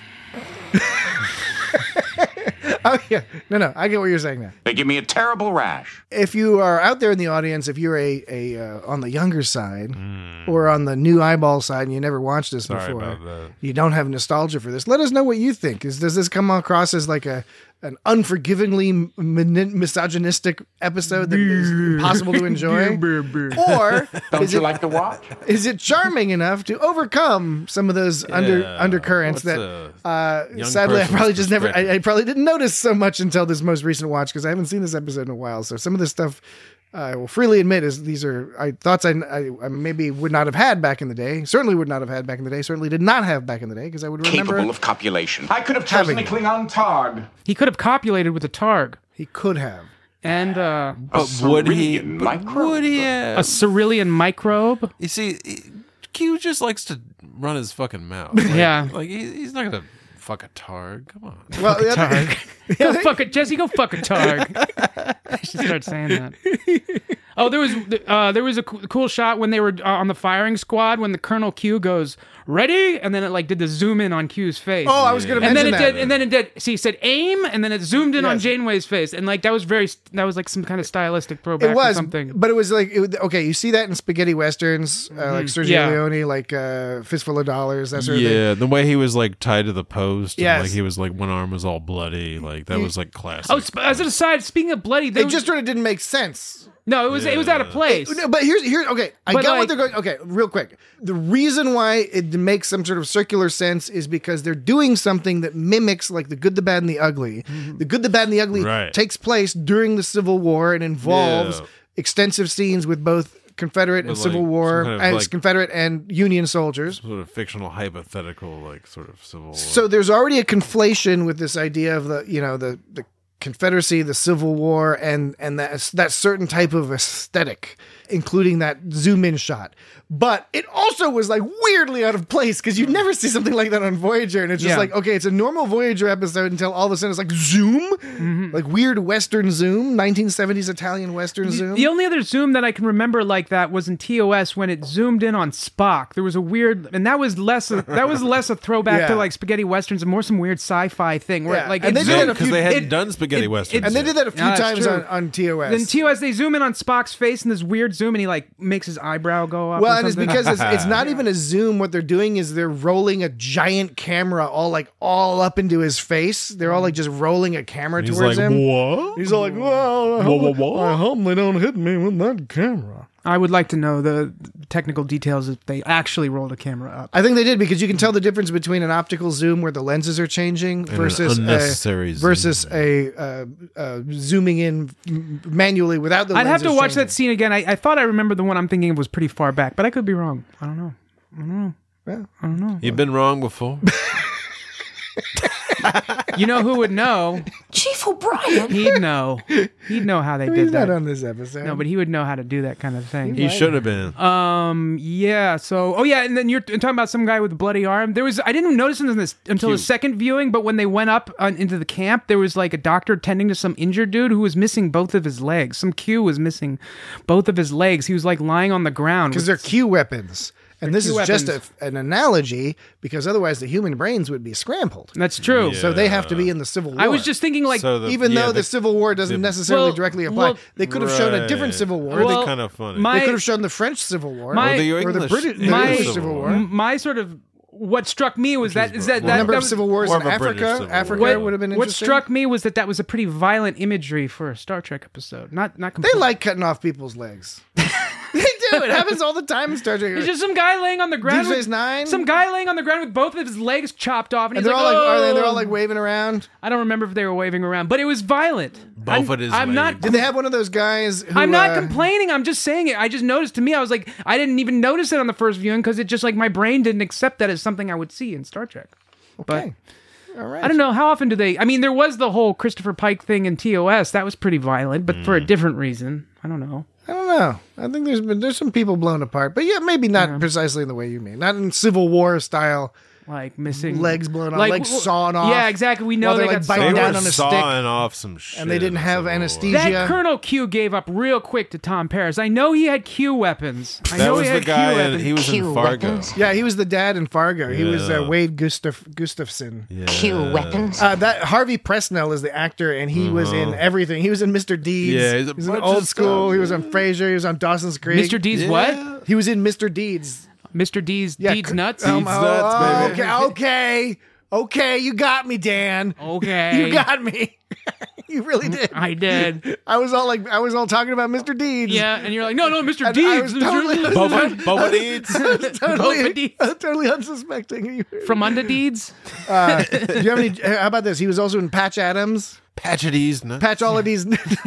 Speaker 5: Oh, yeah. No, I get what you're saying now.
Speaker 3: They give me a terrible rash.
Speaker 5: If you are out there in the audience, if you're on the younger side or on the new eyeball side and you never watched this before, you don't have nostalgia for this, let us know what you think. Does this come across as an unforgivingly misogynistic episode that is impossible to enjoy? Or
Speaker 3: don't you like to watch?
Speaker 5: Is it charming enough to overcome some of those undercurrents that sadly I probably just never I probably didn't notice so much until this most recent watch because I haven't seen this episode in a while. So some of this stuff I will freely admit these are thoughts I maybe would not have had back in the day. Certainly would not have had back in the day. Certainly did not have back in the day because I would remember.
Speaker 3: Capable of copulation. I could have chosen a Klingon Targ.
Speaker 6: He could have copulated with a Targ.
Speaker 5: He could have.
Speaker 6: And
Speaker 2: would he have?
Speaker 6: A cerulean microbe?
Speaker 2: You see, Q just likes to run his fucking mouth.
Speaker 6: Yeah.
Speaker 2: He's not gonna fuck a Targ. Come on.
Speaker 6: Well, fuck a Targ. Go fuck it, Jesse. Go fuck a Targ. I should start saying that. Oh, there was a cool shot when they were on the firing squad when the Colonel Q goes ready, and then it did the zoom in on Q's face.
Speaker 5: Oh, I was going to mention that.
Speaker 6: And then it did. See, it said aim, and then it zoomed in on Janeway's face, and that was like some kind of stylistic throwback.
Speaker 5: It was
Speaker 6: or something.
Speaker 5: But it was okay. You see that in spaghetti westerns, like Sergio Leone, like Fistful of Dollars, that sort of thing.
Speaker 2: Yeah, the way he was tied to the post, and he was one arm was all bloody, that was classic.
Speaker 6: Oh, as an aside, speaking of bloody,
Speaker 5: it just sort of didn't make sense.
Speaker 6: No, it was out of place.
Speaker 5: But here's okay. I get what they're going. Okay, real quick. The reason why it makes some sort of circular sense is because they're doing something that mimics The Good, the Bad, and the Ugly. The Good, the Bad, and the Ugly takes place during the Civil War and involves extensive scenes with both Confederate and Civil War, and Confederate and Union soldiers.
Speaker 2: Sort of fictional, hypothetical, like sort of Civil War.
Speaker 5: So there's already a conflation with this idea of the Confederacy, the Civil War, and that certain type of aesthetic, including that zoom in shot. But it also was like weirdly out of place because you never see something like that on Voyager, and it's just like, okay, it's a normal Voyager episode until all of a sudden it's like zoom, like weird Western zoom, 1970s Italian Western zoom.
Speaker 6: The only other zoom that I can remember like that was in TOS when it zoomed in on Spock. There was a weird, and that was less a throwback to like spaghetti westerns and more some weird sci-fi thing where like
Speaker 5: and they did that
Speaker 2: because they hadn't done spaghetti westerns,
Speaker 5: and they did that a few times on TOS.
Speaker 6: Then TOS they zoom in on Spock's face in this weird zoom, and he like makes his eyebrow go up.
Speaker 5: Well, and it's because it's not even a zoom. What they're doing is they're rolling a giant camera all up into his face. They're all like just rolling a camera towards him.
Speaker 2: What?
Speaker 5: He's all like, well, I hope they don't hit me with that camera.
Speaker 6: I would like to know the technical details if they actually rolled a camera up.
Speaker 5: I think they did because you can tell the difference between an optical zoom where the lenses are changing versus a zooming in manually without the lenses.
Speaker 6: I'd have to watch
Speaker 5: changing.
Speaker 6: that scene again. I thought I remembered the one I'm thinking of was pretty far back, but I could be wrong. I don't know.
Speaker 5: Yeah.
Speaker 6: I don't know.
Speaker 2: You've been wrong before.
Speaker 6: You know who would know?
Speaker 10: Chief O'Brien.
Speaker 6: He'd know. He'd know how they did that.
Speaker 5: He's not on this episode.
Speaker 6: No, but he would know how to do that kind of thing.
Speaker 2: He should have been.
Speaker 6: Yeah. So, and then you're talking about some guy with a bloody arm. I didn't notice this until the second viewing, but when they went up into the camp, there was like a doctor tending to some injured dude who was missing both of his legs. Some Q was missing both of his legs. He was like lying on the ground.
Speaker 5: Because they're Q weapons. And this is just an analogy because otherwise the human brains would be scrambled.
Speaker 6: That's true.
Speaker 5: Yeah. So they have to be in the Civil War.
Speaker 6: I was just thinking
Speaker 5: even though the Civil War doesn't necessarily directly apply, they could have shown a different Civil War.
Speaker 2: Really kind of funny.
Speaker 5: They could have shown the French Civil War
Speaker 2: or
Speaker 5: the British Civil War.
Speaker 6: My sort of what struck me was that
Speaker 5: number of civil wars in Africa. Africa would have been interesting.
Speaker 6: What struck me was that was a pretty violent imagery for a Star Trek episode. Not completely.
Speaker 5: They like cutting off people's legs. They do. It happens all the time in Star Trek.
Speaker 6: It's just some guy laying on the ground.
Speaker 5: Deep Space Nine.
Speaker 6: Some guy laying on the ground with both of his legs chopped off, and
Speaker 5: they're all like waving around.
Speaker 6: I don't remember if they were waving around, but it was violent.
Speaker 2: Both of his legs.
Speaker 5: Did they have one of those guys?
Speaker 6: I'm not complaining. I'm just saying it. I just noticed. To me, I was like, I didn't even notice it on the first viewing because it just like my brain didn't accept that as something I would see in Star Trek.
Speaker 5: Okay. All right.
Speaker 6: I don't know how often do they. I mean, there was the whole Christopher Pike thing in TOS. That was pretty violent, but for a different reason. I don't know.
Speaker 5: I think there's some people blown apart, but maybe not precisely in the way you mean. Not in Civil War style.
Speaker 6: Like missing
Speaker 5: legs blown off, legs sawn off.
Speaker 6: Yeah, exactly. We know
Speaker 5: they
Speaker 6: got
Speaker 5: biting down on a stick,
Speaker 2: sawing off some shit,
Speaker 5: and they didn't have anesthesia.
Speaker 6: That Colonel Q gave up real quick to Tom Paris. I know he had Q weapons.
Speaker 2: He was in Fargo.
Speaker 4: Weapons.
Speaker 5: Yeah, he was the dad in Fargo. Yeah. He was Wade Gustafson.
Speaker 4: Yeah. Q weapons.
Speaker 5: That Harvey Presnell is the actor, and he was in everything. He was in Mr. Deeds.
Speaker 2: Yeah,
Speaker 5: he's in Old School. He was on Frasier. He was on Dawson's Creek.
Speaker 6: Mr. Deeds, what?
Speaker 5: He was in Mr. Deeds.
Speaker 6: Mr. Deeds nuts?
Speaker 2: Deeds nuts,
Speaker 5: baby. Okay, you got me, Dan.
Speaker 6: Okay.
Speaker 5: You got me. You really did.
Speaker 6: I did.
Speaker 5: I was all talking about Mr. Deeds.
Speaker 6: Yeah, and you're like, no, Mr. Deeds.
Speaker 2: Boba Deeds.
Speaker 5: I was totally unsuspecting.
Speaker 6: From Under Deeds?
Speaker 5: Do you have any? How about this? He was also in Patch Adams.
Speaker 2: Patch of these nuts.
Speaker 5: Patch all of these.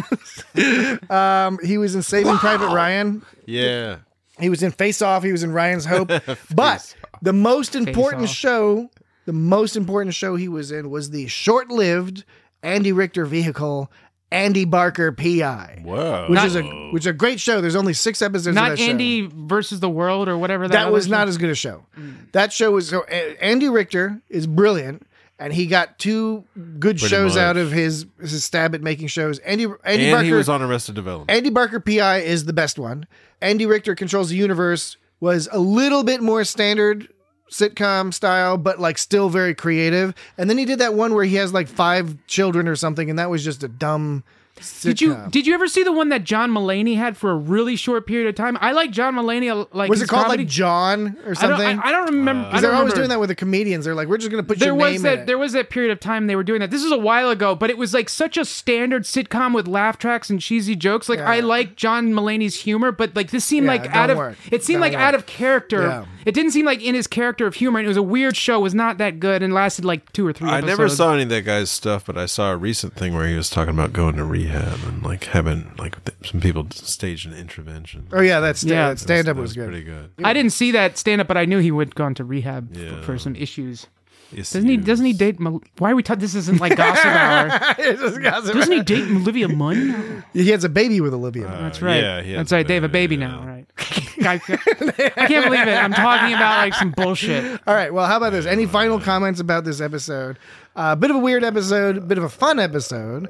Speaker 5: He was in Saving Private Ryan.
Speaker 2: Yeah.
Speaker 5: He was in Face Off. He was in Ryan's Hope. But the most important show he was in was the short-lived Andy Richter vehicle, Andy Barker PI.
Speaker 2: Whoa.
Speaker 5: Which is a great show. There's only 6 episodes of that show.
Speaker 6: Not Andy versus the World or whatever
Speaker 5: that was not as good a show. That show was Andy Richter is brilliant. And he got 2 good shows out of his stab at making shows. Andy Barker,
Speaker 2: he was on Arrested Development.
Speaker 5: Andy Barker PI is the best one. Andy Richter Controls the Universe was a little bit more standard sitcom style, but like still very creative. And then he did that one where he has like 5 children or something, and that was just a dumb sitcom.
Speaker 6: Did you ever see the one that John Mulaney had for a really short period of time? I like John Mulaney.
Speaker 5: Was it called like John or something?
Speaker 6: I don't remember.
Speaker 5: Because they're always doing that with the comedians. They're like, we're just going to put your name in it.
Speaker 6: There was that period of time they were doing that. This is a while ago, but it was like such a standard sitcom with laugh tracks and cheesy jokes. Like I like John Mulaney's humor, but like this seemed like out of character. Yeah. It didn't seem like in his character of humor. And it was a weird show. It was not that good and lasted like 2 or 3 episodes.
Speaker 2: I never saw any of that guy's stuff, but I saw a recent thing where he was talking about going to rehab. rehab and like having like some people staged an intervention.
Speaker 5: Oh yeah, that stand up was good.
Speaker 2: Pretty good.
Speaker 6: I didn't see that stand up, but I knew he would gone to rehab for some issues. Doesn't he date? Why are we talking? This isn't like Gossip Hour. Doesn't he date Olivia Munn?
Speaker 5: He has a baby with Olivia.
Speaker 6: That's right. Yeah, that's right. They have a baby now, right? I can't believe it. I'm talking about like some bullshit.
Speaker 5: All right. Well, how about this? Any final comments about this episode? Bit of a weird episode, bit of a fun episode.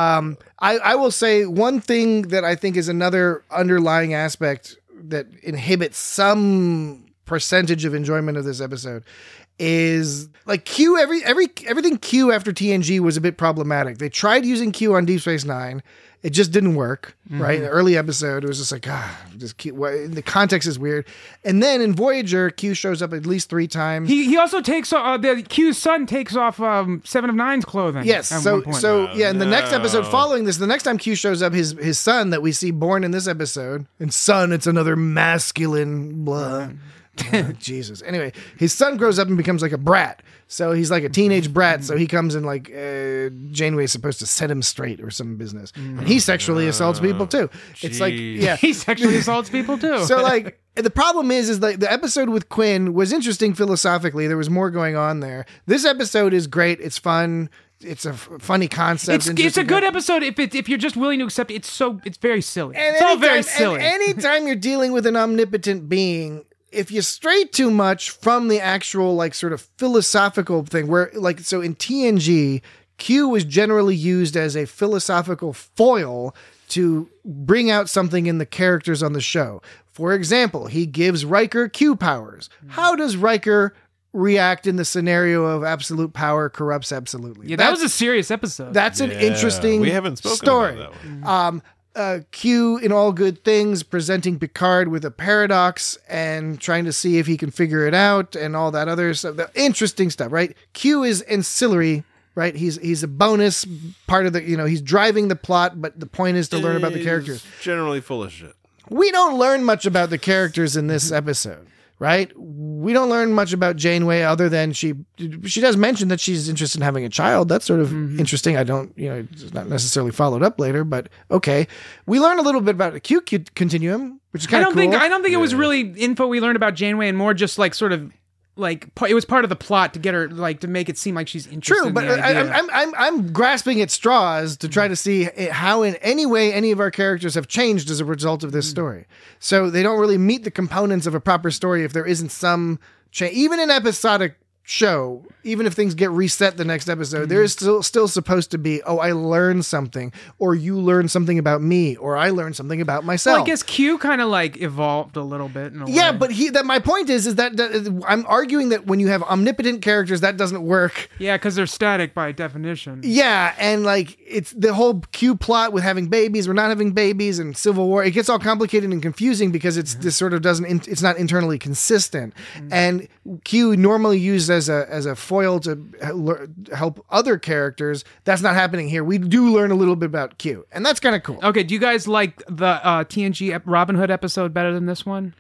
Speaker 5: I will say one thing that I think is another underlying aspect that inhibits some percentage of enjoyment of this episode is like Q. Everything Q after TNG was a bit problematic. They tried using Q on Deep Space Nine. It just didn't work, right? In the early episode, it was just like, the context is weird. And then in Voyager, Q shows up at least 3 times.
Speaker 6: He also takes the Q's son takes off 7 of Nine's clothing.
Speaker 5: Yes, so in the next episode following this, the next time Q shows up, his son that we see born in this episode, and son, it's another masculine blah. Oh, Jesus. Anyway, his son grows up and becomes like a brat. So he's like a teenage brat. So he comes and like Janeway is supposed to set him straight or some business. And he sexually assaults people too. It's like, yeah.
Speaker 6: He sexually assaults people too.
Speaker 5: So like, the problem is like the episode with Quinn was interesting philosophically. There was more going on there. This episode is great. It's fun. It's a funny concept.
Speaker 6: It's a good episode if you're just willing to accept it. It's very silly. It's all very silly.
Speaker 5: And anytime you're dealing with an omnipotent being, if you stray too much from the actual like sort of philosophical thing where like, so in TNG, Q was generally used as a philosophical foil to bring out something in the characters on the show. For example, he gives Riker Q powers. How does Riker react in the scenario of absolute power corrupts absolutely?
Speaker 6: Yeah, that was a serious episode.
Speaker 5: That's an interesting
Speaker 2: we haven't spoken
Speaker 5: story.
Speaker 2: About that one.
Speaker 5: Q in All Good Things presenting Picard with a paradox and trying to see if he can figure it out and all that other stuff. The interesting stuff, right? Q is ancillary, right? He's a bonus part of the, he's driving the plot, but the point is to learn about the characters.
Speaker 2: Generally full of shit.
Speaker 5: We don't learn much about the characters in this episode, right? We don't learn much about Janeway other than she does mention that she's interested in having a child. That's sort of interesting. I don't, it's not necessarily followed up later, but okay. We learn a little bit about the Q continuum, which is kind of cool.
Speaker 6: I don't think it was really info we learned about Janeway and more just like sort of like it was part of the plot to get her like to make it seem like she's interested.
Speaker 5: True, but
Speaker 6: in the idea.
Speaker 5: I'm grasping at straws to try to see how in any way any of our characters have changed as a result of this story. So they don't really meet the components of a proper story if there isn't some change. Even in episodic show, even if things get reset the next episode, there is still supposed to be, I learned something, or you learned something about me, or I learned something about myself.
Speaker 6: Well, I guess Q kind of like evolved a little bit in a way.
Speaker 5: But my point is that I'm arguing that when you have omnipotent characters, that doesn't work.
Speaker 6: Yeah, because they're static by definition.
Speaker 5: Yeah, and like it's the whole Q plot with having babies or not having babies and Civil War. It gets all complicated and confusing because this sort of it's not internally consistent. And Q normally used as a foil to help other characters. That's not happening here. We do learn a little bit about Q, and that's kind of cool.
Speaker 6: Okay, do you guys like the TNG Robin Hood episode better than this one?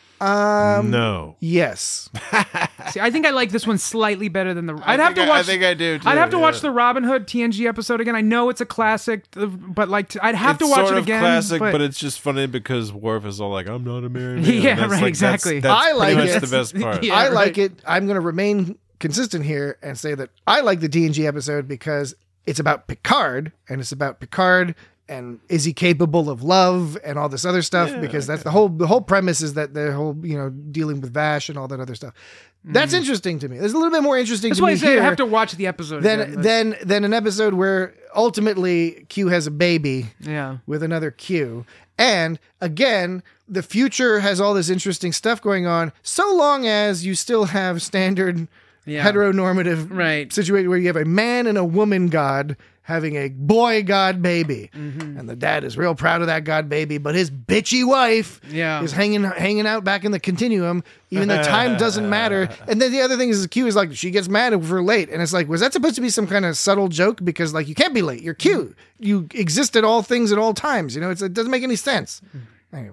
Speaker 2: No.
Speaker 5: Yes.
Speaker 6: See, I think I like this one slightly better than the. I
Speaker 2: think I do too.
Speaker 6: I'd have to watch the Robin Hood TNG episode again. I know it's a classic, but like I'd have to watch it again.
Speaker 2: It's sort of classic, but it's just funny because Worf is all like, "I'm not a married man."
Speaker 6: Yeah, right. Exactly.
Speaker 2: That's
Speaker 5: I like
Speaker 2: pretty
Speaker 5: it.
Speaker 2: much the best part.
Speaker 5: Yeah, I like it. I'm going to remain consistent here and say that I like the TNG episode because it's about Picard, and it's about Picard and is he capable of love and all this other stuff, because that's the whole premise is that the whole dealing with Vash and all that other stuff. That's interesting to me. There's a little bit more interesting
Speaker 6: that's
Speaker 5: to me
Speaker 6: here. That's why I have to watch the episode
Speaker 5: than an episode where ultimately Q has a baby with another Q. And again, the future has all this interesting stuff going on, so long as you still have standard heteronormative situation where you have a man and a woman god having a boy god baby. And the dad is real proud of that god baby, but his bitchy wife is hanging out back in the continuum, even though time doesn't matter. And then the other thing is Q is like, she gets mad if we're late. And it's like, was that supposed to be some kind of subtle joke? Because like, you can't be late. You're Q. You exist at all things at all times. It doesn't make any sense. Anyway.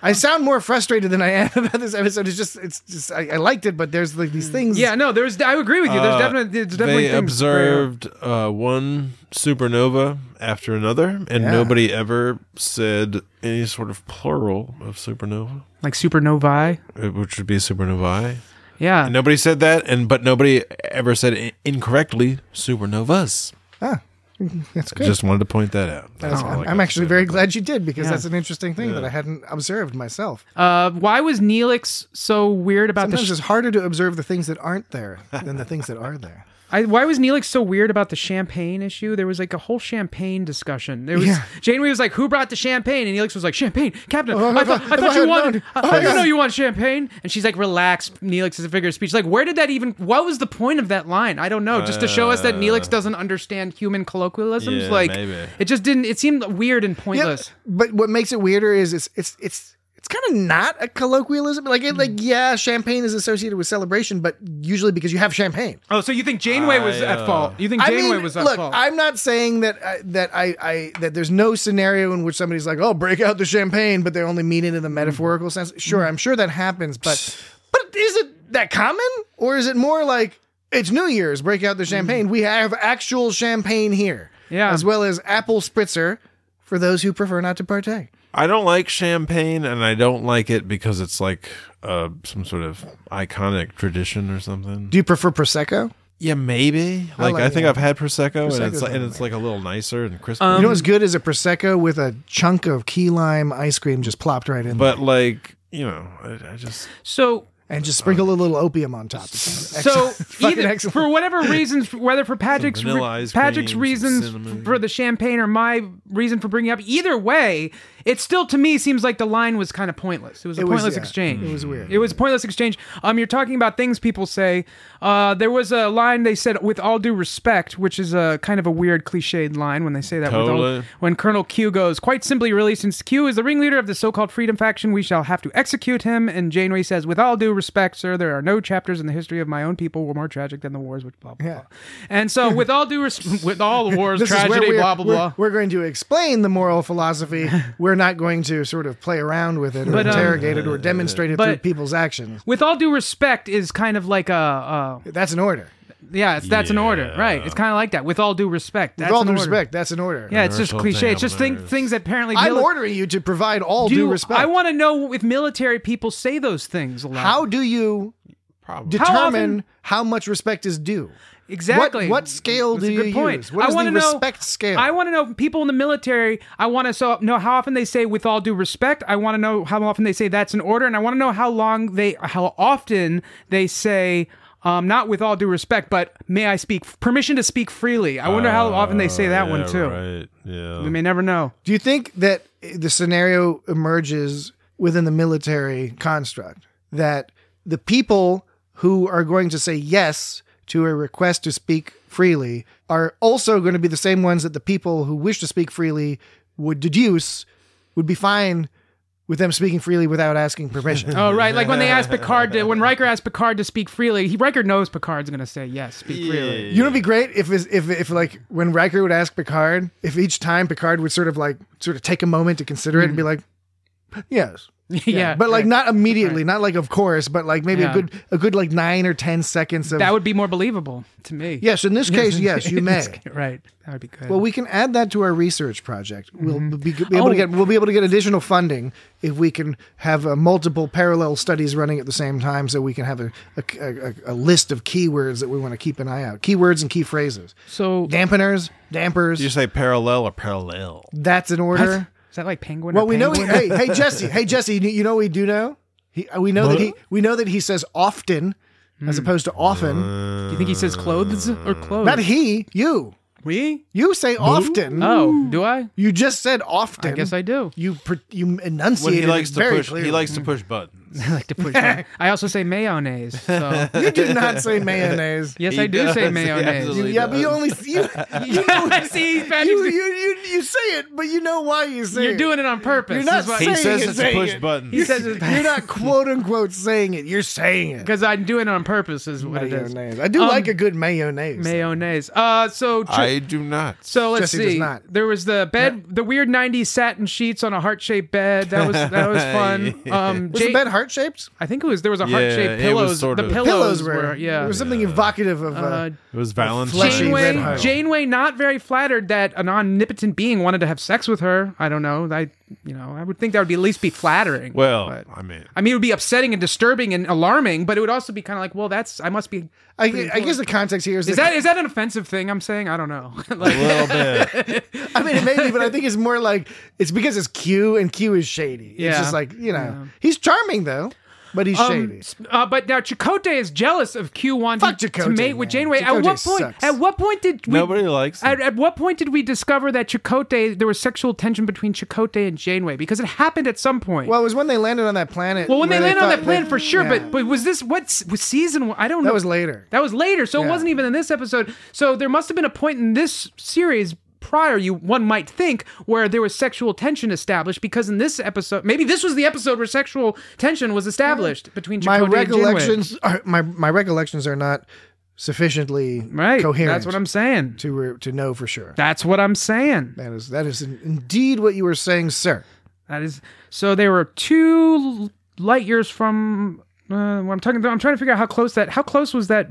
Speaker 5: I sound more frustrated than I am about this episode. It's just I liked it, but there's like these things.
Speaker 6: Yeah, no, I agree with you. There's definitely
Speaker 2: they
Speaker 6: things
Speaker 2: observed one supernova after another, and nobody ever said any sort of plural of supernova,
Speaker 6: like supernovae,
Speaker 2: which would be supernovae.
Speaker 6: Yeah,
Speaker 2: and nobody said that, but nobody ever said incorrectly supernovas.
Speaker 5: That's good.
Speaker 2: I just wanted to point that out.
Speaker 5: I'm actually very glad you did, because that's an interesting thing that I hadn't observed myself.
Speaker 6: Why was Neelix so weird about
Speaker 5: Sometimes it's harder to observe the things that aren't there than the things that are there.
Speaker 6: Why was Neelix so weird about the champagne issue? There was like a whole champagne discussion. There was Janeway was like, "Who brought the champagne?" And Neelix was like, "Champagne, Captain. I thought you wanted. I didn't know you want champagne." And she's like, "Relax." Neelix is a figure of speech. Like, where did that even? What was the point of that line? I don't know. Just to show us that Neelix doesn't understand human colloquialisms.
Speaker 2: Maybe.
Speaker 6: It just didn't. It seemed weird and pointless.
Speaker 5: Yeah, but what makes it weirder is it's kind of not a colloquialism. Champagne is associated with celebration, but usually because you have champagne.
Speaker 6: Oh, so you think Janeway was at fault? You think Janeway was at fault?
Speaker 5: Look, I'm not saying that that there's no scenario in which somebody's like, "Oh, break out the champagne," but they only mean it in the metaphorical sense. Sure, I'm sure that happens, but is it that common, or is it more like it's New Year's, break out the champagne? We have actual champagne here, as well as apple spritzer for those who prefer not to partake.
Speaker 2: I don't like champagne, and I don't like it because it's like some sort of iconic tradition or something.
Speaker 5: Do you prefer Prosecco?
Speaker 2: Yeah, maybe. I think I've had Prosecco, and it's like a little nicer and crispy.
Speaker 5: You know what's good is a Prosecco with a chunk of key lime ice cream just plopped right in.
Speaker 2: But I just
Speaker 5: and just sprinkle a little opium on top.
Speaker 6: So either, for whatever reasons, whether for Patrick's reasons for the champagne or my reason for bringing up, either way, it still to me seems like the line was kind of pointless. It was a pointless exchange.
Speaker 5: It was weird.
Speaker 6: It was a pointless exchange. You're talking about things people say. There was a line they said, "With all due respect," which is a kind of a weird cliched line when they say that.
Speaker 2: Totally.
Speaker 6: When Colonel Q goes, "Quite simply, really, since Q is the ringleader of the so-called Freedom Faction, we shall have to execute him." And Janeway says, "With all due respect, sir, there are no chapters in the history of my own people were more tragic than the wars," which blah blah blah. And so, with all due respect, with all the wars, tragedy, blah blah blah.
Speaker 5: We're going to explain the moral philosophy. We're not going to sort of play around with it or interrogate it or demonstrate it through people's actions.
Speaker 6: With all due respect is kind of like
Speaker 5: that's an order.
Speaker 6: Yeah, that's an order, right? It's kind of like that. With all due respect,
Speaker 5: with all due respect, that's an order.
Speaker 6: Yeah, it's just cliche. It's just things that apparently
Speaker 5: I'm ordering you to provide all due respect.
Speaker 6: I want to know if military people say those things a lot.
Speaker 5: How do you determine how much respect is due?
Speaker 6: Exactly.
Speaker 5: What scale do you use? What is the respect scale?
Speaker 6: I want to know people in the military. I want to know how often they say "with all due respect." I want to know how often they say "that's an order," and I want to know how often they say not "with all due respect," but "may I speak? Permission to speak freely." I wonder how often they say that one too.
Speaker 2: Right. Yeah.
Speaker 6: We may never know.
Speaker 5: Do you think that the scenario emerges within the military construct that the people who are going to say yes to a request to speak freely are also going to be the same ones that the people who wish to speak freely would deduce would be fine with them speaking freely without asking permission?
Speaker 6: Oh, right. Like when they asked Picard, when Riker asked Picard to speak freely, Riker knows Picard's going to say yes, speak freely.
Speaker 5: You know, it'd be great if like when Riker would ask Picard, if each time Picard would sort of take a moment to consider it and be like, yes.
Speaker 6: Yeah,
Speaker 5: but like not immediately, not like of course, but like maybe a good like 9 or 10 seconds of
Speaker 6: that would be more believable to me.
Speaker 5: Yes, in this case, yes, you may.
Speaker 6: Right, that would be good.
Speaker 5: Well, we can add that to our research project. We'll be able to get additional funding if we can have multiple parallel studies running at the same time, so we can have a list of keywords that we want to keep an eye out. Keywords and key phrases.
Speaker 6: So
Speaker 5: dampers.
Speaker 2: Do you say parallel or parallel?
Speaker 5: That's an order.
Speaker 6: What? Is that like penguin?
Speaker 5: Well, we know. Hey, Jesse. You know what we do know? We know that he says often as opposed to often.
Speaker 6: Do you think he says clothes or clothes?
Speaker 5: Not he. You.
Speaker 6: We?
Speaker 5: You say often.
Speaker 6: Oh, do I?
Speaker 5: You just said often.
Speaker 6: I guess I do.
Speaker 5: You enunciate.
Speaker 2: When he likes to
Speaker 5: very
Speaker 2: push.
Speaker 5: clearly.
Speaker 2: He likes to push buttons.
Speaker 5: buttons.
Speaker 6: I like to push buttons. I also say mayonnaise. So.
Speaker 5: You do not say mayonnaise.
Speaker 6: Yes, I do say mayonnaise.
Speaker 5: But you only you say it, but you know why you say it.
Speaker 6: You're doing it on purpose.
Speaker 5: You're not saying
Speaker 2: he says
Speaker 5: it's
Speaker 2: push buttons.
Speaker 6: He says it's
Speaker 5: you're not quote unquote saying it. You're saying it
Speaker 6: because I'm doing it on purpose. Is what
Speaker 5: mayonnaise.
Speaker 6: it is.
Speaker 5: I do like a good mayonnaise.
Speaker 6: Mayonnaise. So
Speaker 2: I do not.
Speaker 6: So let's
Speaker 5: Jesse
Speaker 6: see.
Speaker 5: does not.
Speaker 6: There was the bed, the weird '90s satin sheets on a heart-shaped bed. That was fun.
Speaker 5: Was the bed heart-shaped?
Speaker 6: I think it was. There was a heart-shaped pillows. The pillows were. Yeah.
Speaker 5: There was something evocative of.
Speaker 2: It was Valentine's.
Speaker 6: Janeway not very flattered that an omnipotent being wanted to have sex with her. I don't know. I would think that would be at least be flattering.
Speaker 2: Well,
Speaker 6: but,
Speaker 2: I mean,
Speaker 6: it would be upsetting and disturbing and alarming, but it would also be kind of like, well, I must be.
Speaker 5: I guess the context here is
Speaker 6: that an offensive thing I'm saying? I don't know.
Speaker 2: A little bit.
Speaker 5: I mean, it may be, but I think it's more like it's because it's Q and Q is shady.
Speaker 6: Yeah.
Speaker 5: It's just like he's charming though. But he's shady.
Speaker 6: But now Chakotay is jealous of Q wanting to mate with Janeway.
Speaker 5: Chakotay
Speaker 6: At what point did we,
Speaker 2: nobody likes him.
Speaker 6: At what point did we discover that there was sexual tension between Chakotay and Janeway? Because it happened at some point.
Speaker 5: Well, it was when they landed on that planet.
Speaker 6: Well, when they landed on that planet for sure. Yeah. But was this was season? I don't know.
Speaker 5: That was later.
Speaker 6: So it wasn't even in this episode. So there must have been a point in this series prior, one might think, where there was sexual tension established, because in this episode, maybe this was the episode where sexual tension was established between Chakotay and Janeway.
Speaker 5: My recollections are not sufficiently coherent.
Speaker 6: That's what I'm saying.
Speaker 5: To know for sure.
Speaker 6: That's what I'm saying.
Speaker 5: That is indeed what you were saying, sir.
Speaker 6: That is. So they were 2 light years from. I'm trying to figure out how close was that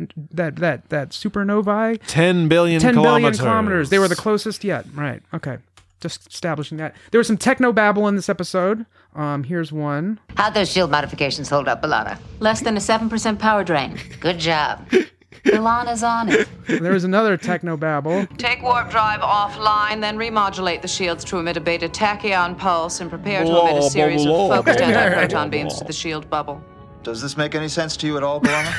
Speaker 6: supernovae?
Speaker 2: 10 billion
Speaker 6: kilometers. They were the closest yet. Right. Okay. Just establishing that. There was some technobabble in this episode. Here's one.
Speaker 4: How'd those shield modifications hold up, B'Elanna?
Speaker 7: Less than a 7% power drain.
Speaker 4: Good job.
Speaker 7: B'Elanna's on it.
Speaker 6: There was another technobabble.
Speaker 7: Take warp drive offline, then remodulate the shields to emit a beta tachyon pulse and prepare to emit a series of focused anti-proton beams to the shield bubble.
Speaker 11: Does this make any sense to you at all, B'Elanna?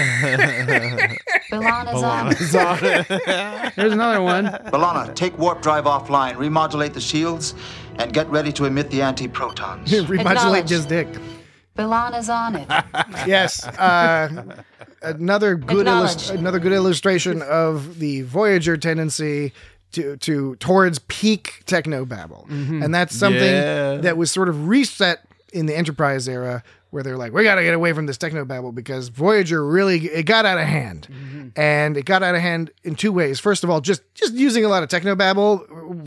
Speaker 7: B'Elanna's on
Speaker 6: it. There's another one.
Speaker 11: B'Elanna, take warp drive offline, remodulate the shields, and get ready to emit the anti-protons.
Speaker 5: Remodulate his dick.
Speaker 7: B'Elanna's on it.
Speaker 5: Yes. Another good illustration of the Voyager tendency towards peak technobabble. Mm-hmm. And that's something that was sort of reset in the Enterprise era, where they're like, we got to get away from this technobabble because Voyager it got out of hand. Mm-hmm. And it got out of hand in 2 ways. First of all, just using a lot of technobabble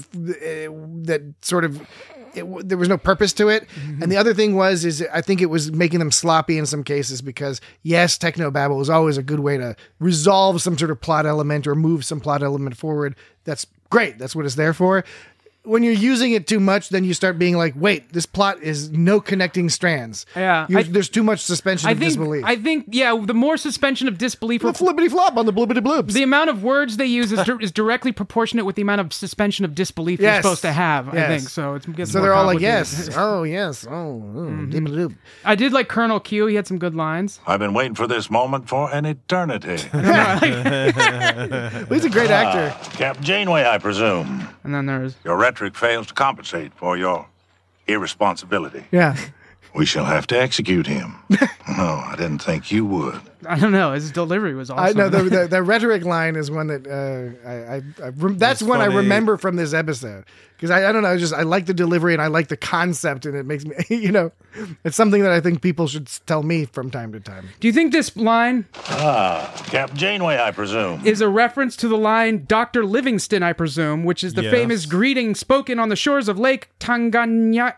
Speaker 5: that sort of, there was no purpose to it. Mm-hmm. And the other thing is I think it was making them sloppy in some cases, because yes, technobabble is always a good way to resolve some sort of plot element or move some plot element forward. That's great. That's what it's there for. When you're using it too much, then you start being like, wait, this plot is no connecting strands.
Speaker 6: Yeah.
Speaker 5: There's too much suspension of disbelief.
Speaker 6: I think, the more suspension of disbelief...
Speaker 5: The flippity flop on the bloopity bloops.
Speaker 6: The amount of words they use is directly proportionate with the amount of suspension of disbelief you're supposed to have, I think. So
Speaker 5: they're all like, yes. Oh, yes. Mm-hmm.
Speaker 6: I did like Colonel Q. He had some good lines.
Speaker 8: I've been waiting for this moment for an eternity.
Speaker 5: Well, he's a great actor.
Speaker 8: Captain Janeway, I presume.
Speaker 6: And then there's...
Speaker 8: Your rhetoric fails to compensate for your irresponsibility.
Speaker 5: Yeah.
Speaker 8: We shall have to execute him. No, I didn't think you would.
Speaker 6: I don't know. His delivery was awesome.
Speaker 5: I know the rhetoric line is one that that's one funny. I remember from this episode, because I don't know, I like the delivery and I like the concept, and it makes me it's something that I think people should tell me from time to time.
Speaker 6: Do you think this line,
Speaker 8: Captain Janeway, I presume,
Speaker 6: is a reference to the line Dr. Livingston, I presume, which is the famous greeting spoken on the shores of Lake Tanganyika?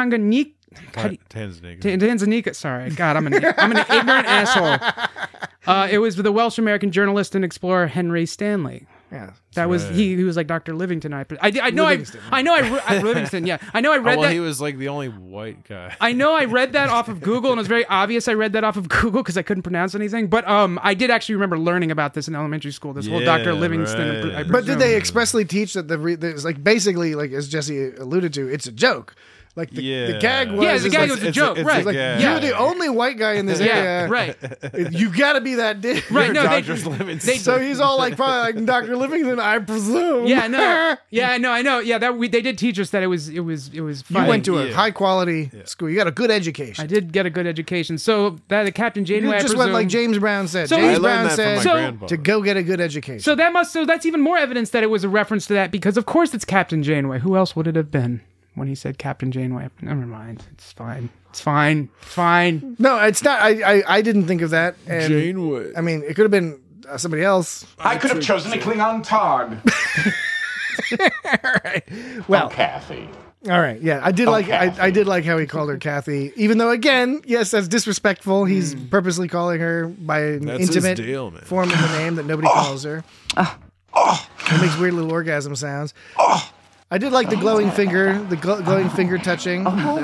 Speaker 6: Tanzania. Sorry, God, I'm an ignorant asshole. It was the Welsh American journalist and explorer Henry Stanley.
Speaker 5: Yeah,
Speaker 6: that was he was like Dr. Livingston. I know Livingston. Yeah, I know. I read that.
Speaker 2: He was like the only white guy.
Speaker 6: I know. I read that off of Google, and it was very obvious. I read that off of Google because I couldn't pronounce anything. But I did actually remember learning about this in elementary school. This whole Dr. Livingston.
Speaker 2: Right.
Speaker 5: But did they expressly teach that it's like basically, like as Jesse alluded to, it's a joke. Like the gag was.
Speaker 6: the gag was a joke, right?
Speaker 5: Like, you're the only white guy in this area,
Speaker 6: right?
Speaker 5: You got to be that dick,
Speaker 6: right? No,
Speaker 5: so he's all like, probably like Dr. Livingston, I presume.
Speaker 6: Yeah, no, I know. Yeah, they did teach us that it was funny.
Speaker 5: You went to a high quality school. You got a good education.
Speaker 6: I did get a good education. So that Captain Janeway,
Speaker 5: you just went like James Brown said.
Speaker 6: So
Speaker 5: James Brown said to go get a good education.
Speaker 6: So that's even more evidence that it was a reference to that, because of course it's Captain Janeway. Who else would it have been when he said Captain Janeway? Never mind. It's fine.
Speaker 5: No, it's not. I didn't think of that. And,
Speaker 2: Janeway.
Speaker 5: I mean, it could have been somebody else.
Speaker 3: I could have chosen a Klingon Tard.
Speaker 5: All right. Well,
Speaker 3: Kathy.
Speaker 5: All right. Yeah, I did I did like how he called her Kathy, even though again, yes, that's disrespectful. He's purposely calling her by an intimate form of the name that nobody calls her. It makes weird little orgasm sounds. I did like the glowing finger, glowing finger touching.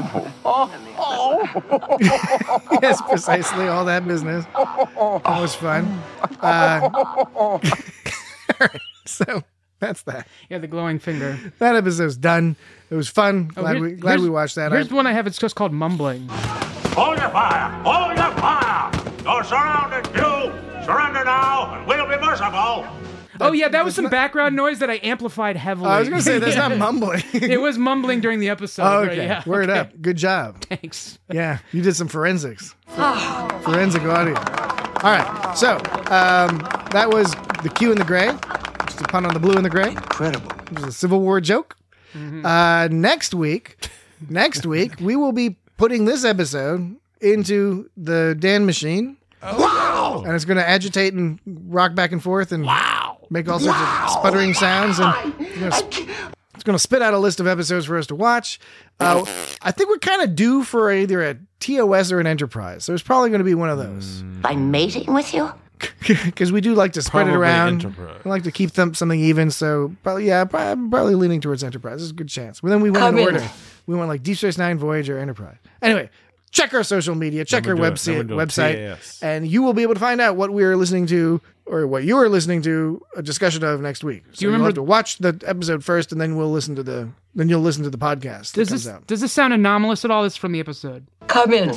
Speaker 5: Yes, precisely, all that business. That was fun. All right, so that's that.
Speaker 6: Yeah, the glowing finger.
Speaker 5: That episode's done. It was fun. Glad we watched that.
Speaker 6: Here's one I have. It's just called Mumbling.
Speaker 12: Hold your fire! Hold your fire! You're surrounded, you! Surrender now, and we'll be merciful!
Speaker 6: Oh, yeah, that was some background noise that I amplified heavily.
Speaker 5: I was going to say, that's not mumbling.
Speaker 6: It was mumbling during the episode.
Speaker 5: Oh, okay.
Speaker 6: Right? Yeah.
Speaker 5: Word up. Good job.
Speaker 6: Thanks.
Speaker 5: Yeah, you did some forensics. Forensic audio. All right, so that was the Q and the Gray. Just a pun on the blue and the gray.
Speaker 11: Incredible.
Speaker 5: It was a Civil War joke. Mm-hmm. Next week, we will be putting this episode into the Dan machine.
Speaker 11: Wow!
Speaker 5: And it's going to agitate and rock back and forth and make all sorts of sputtering sounds. And it's going to spit out a list of episodes for us to watch. I think we're kind of due for either a TOS or an Enterprise. So it's probably going to be one of those.
Speaker 4: By mating with you?
Speaker 5: Because we do like to spread it around.
Speaker 2: Enterprise.
Speaker 5: We like to keep something even. So probably leaning towards Enterprise. There's a good chance. But then we went in order. We went like Deep Space Nine, Voyager, Enterprise. Anyway. Check our social media, check our website, and you will be able to find out what we are listening to or what you are listening to a discussion of next week. So you'll have to watch the episode first, and then you'll listen to the podcast.
Speaker 6: Does this sound anomalous at all? This is from the episode.
Speaker 4: Come in.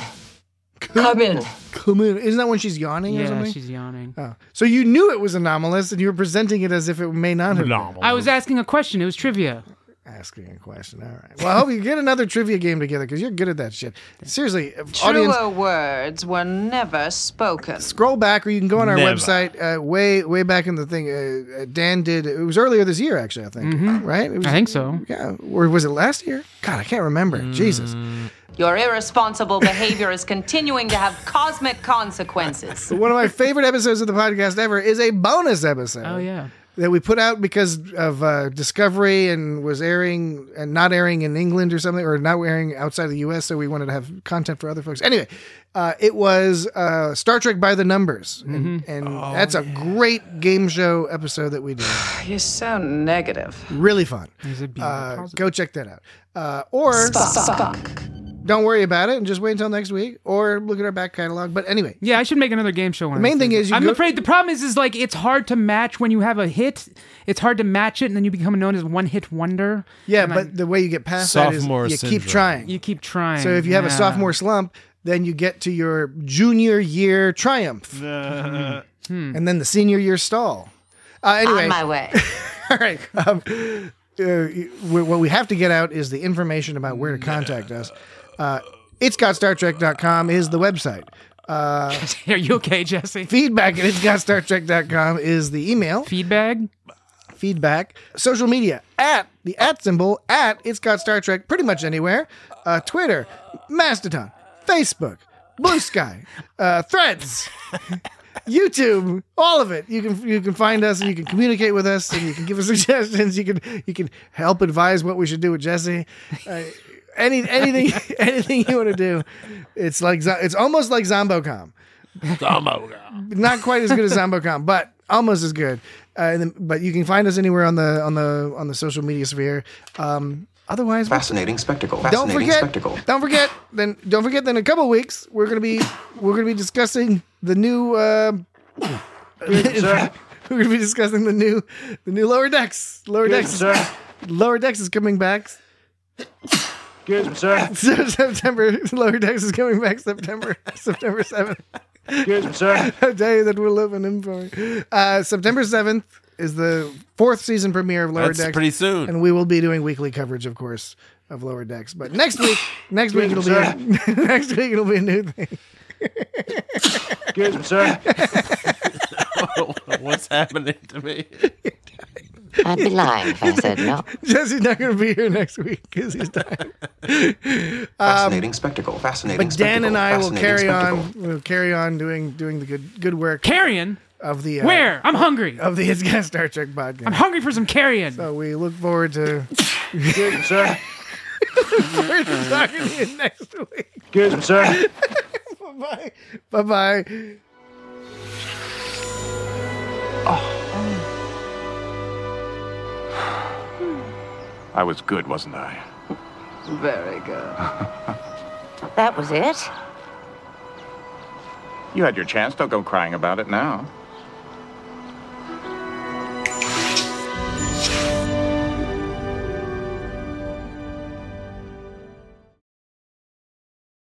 Speaker 5: Isn't that when she's yawning or something?
Speaker 6: Yeah, she's yawning.
Speaker 5: Oh. So you knew it was anomalous, and you were presenting it as if it may not have been.
Speaker 6: I was asking a question. It was trivia.
Speaker 5: Asking a question. All right. Well, I hope you get another trivia game together because you're good at that shit. Seriously,
Speaker 7: truer words were never spoken.
Speaker 5: Scroll back, or you can go on our website. Way back in the thing, Dan did. It was earlier this year, actually. I think. Right?
Speaker 6: I think so.
Speaker 5: Yeah. Or was it last year? God, I can't remember. Jesus.
Speaker 7: Your irresponsible behavior is continuing to have cosmic consequences.
Speaker 5: One of my favorite episodes of the podcast ever is a bonus episode.
Speaker 6: Oh yeah.
Speaker 5: That we put out because of Discovery and was airing and not airing in England or something, or not airing outside the U.S., so we wanted to have content for other folks. Anyway, it was Star Trek by the Numbers, and that's a great game show episode that we did.
Speaker 7: You sound negative.
Speaker 5: Really fun. Go check that out. Or don't worry about it and just wait until next week, or look at our back catalog. But anyway.
Speaker 6: Yeah, I should make another game show one.
Speaker 5: The main thing is
Speaker 6: I'm afraid the problem is like it's hard to match when you have a hit. It's hard to match it, and then you become known as one-hit wonder.
Speaker 5: Yeah, but the way you get past that is you keep trying.
Speaker 6: You keep trying.
Speaker 5: So if you have a sophomore slump, then you get to your junior year triumph. And then the senior year stall. Anyway.
Speaker 4: On my way.
Speaker 5: All right. What we have to get out is the information about where to contact us. It'sGotStarTrek.com is the website.
Speaker 6: Are you okay, Jesse?
Speaker 5: Feedback at It'sGotStarTrek.com is the email.
Speaker 6: Feedback.
Speaker 5: Social media at the @ at It'sGotStarTrek, pretty much anywhere. Twitter, Mastodon, Facebook, Blue Sky, Threads, YouTube, all of it. You can find us and you can communicate with us and you can give us suggestions. You can help advise what we should do with Jesse. Anything you want to do, it's almost like ZomboCom. Not quite as good as ZomboCom, but almost as good. But you can find us anywhere on the social media sphere. Otherwise,
Speaker 11: fascinating spectacle.
Speaker 5: Don't forget. Then in a couple of weeks we're gonna be discussing the new. We're gonna be discussing the new Lower Decks. Lower Decks is coming back.
Speaker 12: Excuse me, sir.
Speaker 5: September, Lower Decks is coming back September 7th.
Speaker 12: Excuse me, sir.
Speaker 5: A day that we're living in for. September 7th is the 4th season premiere of Lower Decks.
Speaker 2: That's pretty soon.
Speaker 5: And we will be doing weekly coverage, of course, of Lower Decks. But next week it'll be a new thing.
Speaker 12: Excuse me, sir.
Speaker 2: What's happening to me?
Speaker 4: I'd be lying if I said no.
Speaker 5: Jesse's not going to be here next week because he's dying.
Speaker 13: Fascinating spectacle. Fascinating.
Speaker 5: But Dan
Speaker 13: spectacle,
Speaker 5: and I will carry
Speaker 13: spectacle.
Speaker 5: on. We'll carry on doing the good work.
Speaker 6: Carrion
Speaker 5: of the
Speaker 6: where? I'm hungry.
Speaker 5: Of the It's Got Star Trek podcast.
Speaker 6: I'm hungry for some carrion.
Speaker 5: So we look forward to.
Speaker 12: Excuse me, sir.
Speaker 5: Look forward to talking to you next week.
Speaker 12: Excuse me, sir.
Speaker 5: Bye-bye. Bye-bye.
Speaker 3: I was good, wasn't I?
Speaker 7: Very good.
Speaker 4: That was it?
Speaker 3: You had your chance. Don't go crying about it now.